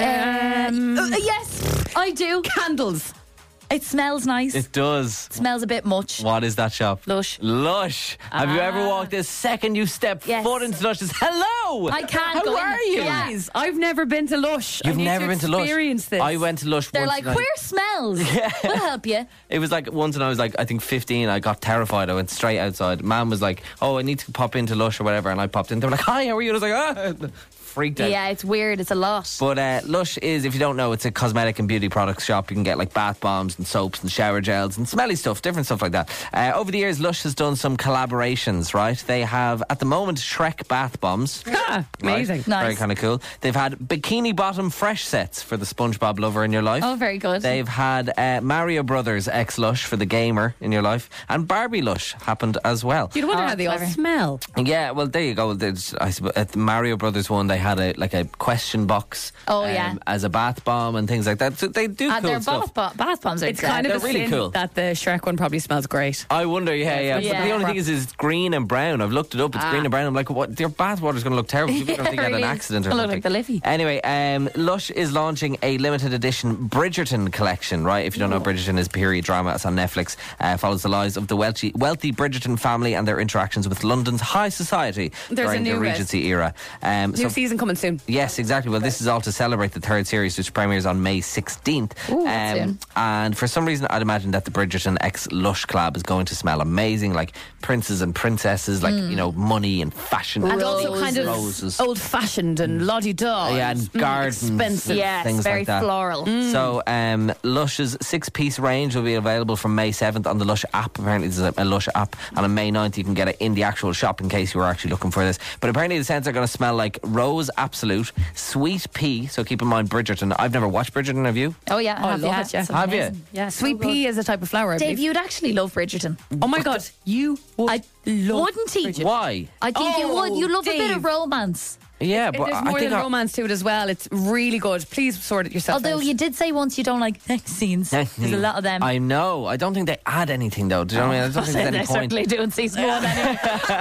Speaker 4: Yes, I do.
Speaker 3: Candles.
Speaker 4: It smells nice.
Speaker 5: It does.
Speaker 4: Smells a bit much.
Speaker 5: What is that shop?
Speaker 4: Lush.
Speaker 5: Lush. Have you ever walked the second you step
Speaker 4: Yes.
Speaker 5: foot into Lush? It's hello.
Speaker 4: I can't
Speaker 5: How
Speaker 4: go
Speaker 5: are
Speaker 4: in.
Speaker 5: you?
Speaker 4: Yeah.
Speaker 3: Please, I've never been to Lush.
Speaker 5: You've
Speaker 3: I need
Speaker 5: never
Speaker 3: to
Speaker 5: been to Lush.
Speaker 3: experience this.
Speaker 5: I went to Lush
Speaker 4: They're
Speaker 5: once.
Speaker 4: like,
Speaker 5: and I-
Speaker 4: where smells? We'll help you.
Speaker 5: It was like once when I was like, I think 15, I got terrified. I went straight outside. Mum was like, oh, I need to pop into Lush or whatever. And I popped in. They were like, hi, how are you? And I was like, freaked out.
Speaker 4: Yeah, it's weird. It's a lot.
Speaker 5: But Lush is, if you don't know, it's a cosmetic and beauty products shop. You can get like bath bombs and soaps and shower gels and smelly stuff, different stuff like that. Over the years, Lush has done some collaborations, right? They have, at the moment, Shrek bath bombs.
Speaker 3: Amazing.
Speaker 5: Right?
Speaker 4: Nice.
Speaker 5: Very kind of cool. They've had Bikini Bottom fresh sets for the SpongeBob lover in your life.
Speaker 4: Oh, very good.
Speaker 5: They've had Mario Brothers X Lush for the gamer in your life. And Barbie Lush happened as well.
Speaker 3: You'd wonder how they all smell.
Speaker 5: Yeah, well, there you go. I suppose at the Mario Brothers one, they had a question box.
Speaker 4: Oh, yeah.
Speaker 5: As a bath bomb and things like that. So they do cool
Speaker 4: Their
Speaker 5: stuff.
Speaker 4: bath bombs are
Speaker 3: It's kind of
Speaker 5: They're really
Speaker 3: sin
Speaker 5: cool.
Speaker 3: that the Shrek one probably smells great.
Speaker 5: I wonder, yeah. But
Speaker 4: Yeah.
Speaker 5: the only thing is it's green and brown. I've looked it up. It's green and brown. I'm like, what? Your bath water's going to look terrible. You don't think you had an
Speaker 4: really is.
Speaker 5: accident or
Speaker 4: It'll look
Speaker 5: something.
Speaker 4: like the Liffey.
Speaker 5: Anyway, Lush is launching a limited edition Bridgerton collection, right? If you don't know, Bridgerton is period drama. It's on Netflix. Follows the lives of the wealthy Bridgerton family and their interactions with London's high society during the Regency era.
Speaker 3: New season coming soon.
Speaker 5: Yes, exactly. Well, this is all to celebrate the third series, which premieres on May 16th.
Speaker 4: Ooh, that's soon.
Speaker 5: And for some reason, I'd imagine that the Bridgerton X Lush collab is going to smell amazing, like princes and princesses, like, you know, money and fashion.
Speaker 3: And also kind of
Speaker 5: roses.
Speaker 3: old-fashioned and la-di-da.
Speaker 5: Yeah, and gardens.
Speaker 3: Expensive.
Speaker 4: Yes,
Speaker 5: things
Speaker 4: very
Speaker 5: like that.
Speaker 4: floral.
Speaker 5: So Lush's 6-piece range will be available from May 7th on the Lush app. Apparently there's a Lush app, and on May 9th you can get it in the actual shop in case you were actually looking for this. But apparently the scents are going to smell like Rose Absolute, Sweet Pea, so keep in mind Bridgerton. I've never watched Bridgerton, have you?
Speaker 4: Oh, yeah.
Speaker 3: I love it, yeah.
Speaker 4: It's
Speaker 5: Have you?
Speaker 4: amazing. Yeah,
Speaker 3: Sweet pea is a type of flower, I
Speaker 4: Dave,
Speaker 3: believe.
Speaker 4: you'd actually love Bridgerton.
Speaker 3: Oh my God, you would love
Speaker 4: Wouldn't he?
Speaker 3: Bridgerton.
Speaker 5: Why?
Speaker 4: I think you would. You love a bit of
Speaker 3: Dave.
Speaker 4: romance.
Speaker 5: Yeah, but
Speaker 3: There's
Speaker 5: I
Speaker 3: more
Speaker 5: think
Speaker 3: than romance to it as well. It's really good. Please sort it yourself
Speaker 4: Although
Speaker 3: out.
Speaker 4: you did say once you don't like sex scenes. There's a lot of them.
Speaker 5: I know. I don't think they add anything though. Do you know what I mean? I don't think there's
Speaker 4: They
Speaker 5: any point.
Speaker 4: certainly do in season one anyway.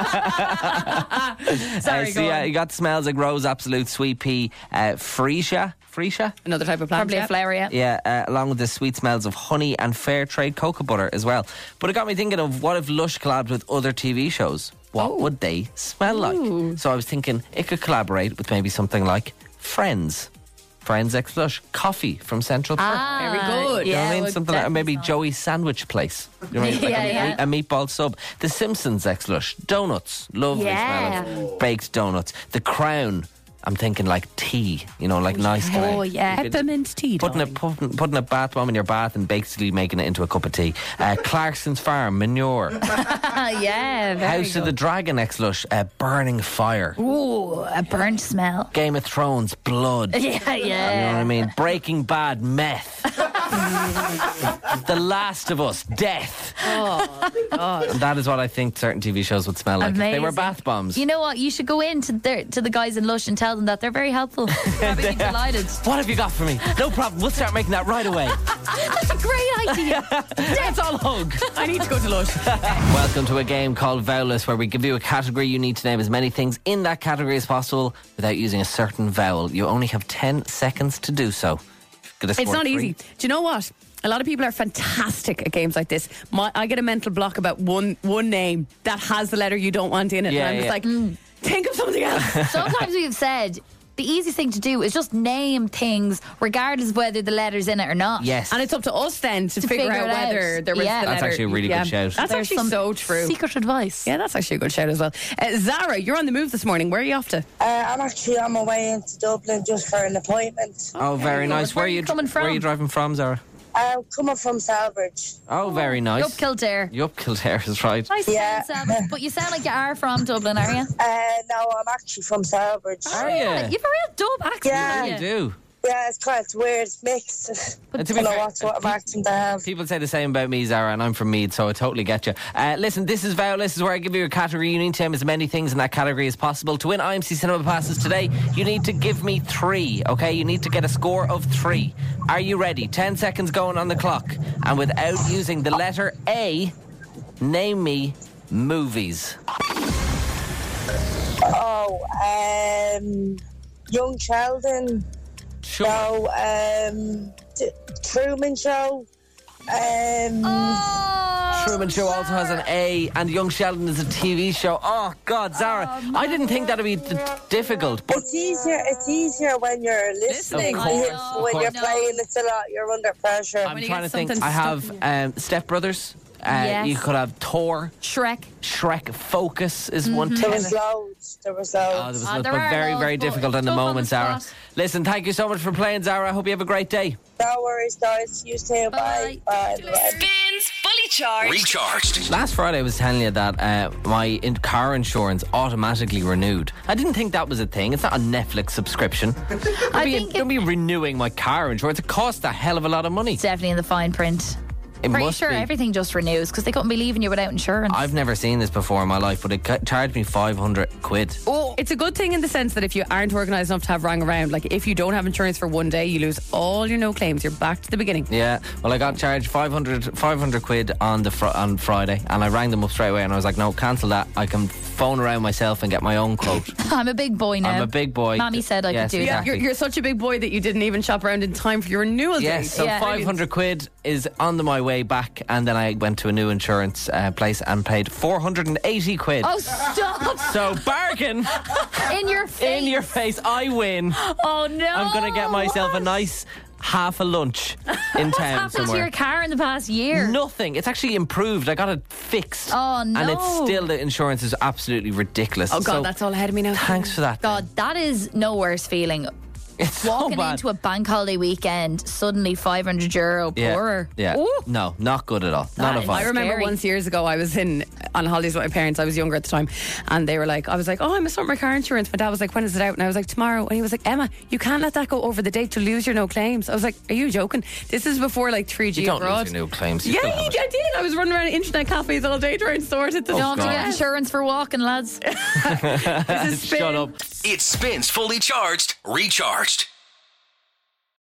Speaker 4: Sorry,
Speaker 5: So
Speaker 4: go
Speaker 5: yeah,
Speaker 4: on.
Speaker 5: you got smells like Rose Absolute, Sweet Pea, Freesia.
Speaker 3: Another type of plant.
Speaker 4: Probably a flower, yeah.
Speaker 5: Yeah, along with the sweet smells of honey and fair trade cocoa butter as well. But it got me thinking of what if Lush collabed with other TV shows? What would they smell like? So I was thinking it could collaborate with maybe something like Friends. Friends X Lush. Coffee from Central Park.
Speaker 3: Very good.
Speaker 5: You know what I
Speaker 4: Yeah,
Speaker 5: mean?
Speaker 4: would
Speaker 5: Something like maybe
Speaker 4: definitely
Speaker 5: Joey's Sandwich Place. You know what I mean? Like
Speaker 4: Yeah,
Speaker 5: a meatball sub. The Simpsons X Lush. Donuts. Lovely
Speaker 4: Yeah.
Speaker 5: smell of baked donuts. The Crown. I'm thinking like tea, you know, like nice kind of.
Speaker 4: Oh, yeah.
Speaker 5: you could-
Speaker 3: Peppermint tea.
Speaker 5: Putting a bath bomb in your bath and basically making it into a cup of tea. Clarkson's Farm, manure.
Speaker 4: Yeah, very
Speaker 5: House of the Dragon X Lush, burning fire.
Speaker 4: Ooh, a burnt smell.
Speaker 5: Game of Thrones, blood.
Speaker 4: Yeah,
Speaker 5: You know what I mean? Breaking Bad, meth. The Last of Us, death.
Speaker 3: Oh, God.
Speaker 5: And that is what I think certain TV shows would smell like if they were
Speaker 4: Amazing.
Speaker 5: bath bombs.
Speaker 4: You know what? You should go in to the guys in Lush and tell them that they're very helpful. They'll be delighted.
Speaker 5: What have you got for me? No problem. We'll start making that right away.
Speaker 4: That's a great idea.
Speaker 5: Let's all hug.
Speaker 3: I need to go to Lush.
Speaker 5: Welcome to a game called Vowelless, where we give you a category. You need to name as many things in that category as possible without using a certain vowel. You only have 10 seconds to do so.
Speaker 3: It's not easy. Do you know what? A lot of people are fantastic at games like this. I get a mental block about one name that has the letter you don't want in it.
Speaker 5: Yeah,
Speaker 3: and I'm just like, think of something else.
Speaker 4: Sometimes we've said the easiest thing to do is just name things regardless of whether the letter's in it or not.
Speaker 5: Yes.
Speaker 3: And it's up to us then to figure
Speaker 4: figure
Speaker 3: out
Speaker 4: it out.
Speaker 3: whether there was
Speaker 4: Yeah.
Speaker 3: the
Speaker 5: That's
Speaker 3: letter.
Speaker 5: actually a really good shout.
Speaker 3: That's
Speaker 4: There's
Speaker 3: actually
Speaker 4: some
Speaker 3: so true.
Speaker 4: Secret advice.
Speaker 3: Yeah, that's actually a good shout as well. Zara, you're on the move this morning. Where are you off to?
Speaker 13: I'm actually on my way into Dublin just for an appointment.
Speaker 5: Oh, very nice.
Speaker 4: Where are you coming from?
Speaker 5: Where are you driving from, Zara?
Speaker 13: I'm coming from Salbridge.
Speaker 5: Oh, very nice.
Speaker 4: You're up Kildare.
Speaker 5: You're up Kildare is right.
Speaker 4: Nice
Speaker 13: Yeah.
Speaker 4: sound, but you sound like you are from Dublin, are you?
Speaker 13: No, I'm actually from Salbridge.
Speaker 5: Are you?
Speaker 4: You've a real dub accent.
Speaker 13: Yeah.
Speaker 5: You do.
Speaker 13: Yeah, it's weird. It's mixed.
Speaker 5: And
Speaker 13: I
Speaker 5: to be
Speaker 13: don't know
Speaker 5: fair,
Speaker 13: what sort of accent I have.
Speaker 5: People say the same about me, Zara, and I'm from Meath, so I totally get you. Listen, this is Vowelless. This is where I give you a category. You need to name as many things in that category as possible. To win IMC Cinema passes today, you need to give me 3, okay? You need to get a score of 3. Are you ready? 10 seconds going on the clock. And without using the letter A, name me movies.
Speaker 13: Young Sheldon.
Speaker 5: Sure.
Speaker 13: No, Truman Show.
Speaker 5: Truman Show also has an A, and Young Sheldon is a TV show. Oh God, Zara, I didn't think that'd be difficult. But
Speaker 13: It's easier when you're listening.
Speaker 5: Of course.
Speaker 13: When you're playing, it's a lot. You're under pressure.
Speaker 5: I'm trying to think. I have Step Brothers.
Speaker 4: Yes.
Speaker 5: You could have Thor. Shrek Focus is one.
Speaker 13: There was loads.
Speaker 5: There was loads, but very, very difficult in the moment, Zara. Listen, thank you so much for playing, Zara. I hope you have a great day.
Speaker 13: No worries, guys. You too. Bye. Bye.
Speaker 2: Spins Fully Charged.
Speaker 1: Recharged.
Speaker 5: Last Friday I was telling you that my car insurance automatically renewed. I didn't think that was a thing. It's not a Netflix subscription. I'll be renewing my car insurance. It costs a hell of a lot of money.
Speaker 4: It's definitely in the fine print. Pretty sure everything just renews because they couldn't be leaving you without insurance.
Speaker 5: I've never seen this before in my life, but it charged me 500 quid.
Speaker 3: Oh, it's a good thing in the sense that if you aren't organised enough to have rang around, like if you don't have insurance for one day, you lose all your no claims. You're back to the beginning.
Speaker 5: Yeah, well, I got charged 500 quid on Friday, and I rang them up straight away, and I was like, no, cancel that. I can phone around myself and get my own quote.
Speaker 4: I'm a big boy now.
Speaker 5: I'm a big boy.
Speaker 4: Mommy said I could do that.
Speaker 3: You're such a big boy that you didn't even shop around in time for your renewal date.
Speaker 5: Yes, so 500 quid is on my way back, and then I went to a new insurance place and paid 480 quid.
Speaker 4: Oh, stop!
Speaker 5: So bargain.
Speaker 4: In your face.
Speaker 5: In your face, I win.
Speaker 4: Oh no!
Speaker 5: I'm going to get myself a nice half a lunch in town
Speaker 4: What's happened
Speaker 5: somewhere.
Speaker 4: to your car in the past year?
Speaker 5: Nothing. It's actually improved. I got it fixed.
Speaker 4: Oh no!
Speaker 5: And it's still, the insurance is absolutely ridiculous.
Speaker 3: Oh God, that's all ahead of me now.
Speaker 5: Thanks for that.
Speaker 4: God, that is no worse feeling.
Speaker 5: It's
Speaker 4: walking
Speaker 5: so bad.
Speaker 4: into a bank holiday weekend, suddenly €500 poorer.
Speaker 5: Yeah.
Speaker 4: Ooh.
Speaker 5: No, not good at all. Not at all.
Speaker 3: I remember once years ago I was on holidays with my parents. I was younger at the time, and they were like, I was like, oh, I must sort my car insurance. My dad was like, when is it out? And I was like, tomorrow. And he was like, Emma, you can't let that go over the date to lose your no claims. I was like, are you joking? This is before like 3G
Speaker 5: You don't
Speaker 3: abroad.
Speaker 5: lose your no claims. You
Speaker 3: Yeah,
Speaker 5: still have it.
Speaker 3: I did. I was running around internet cafes all day trying to sort it.
Speaker 4: Don't have to get insurance for walking, lads.
Speaker 5: Shut up.
Speaker 1: It spins Fully Charged, Recharged.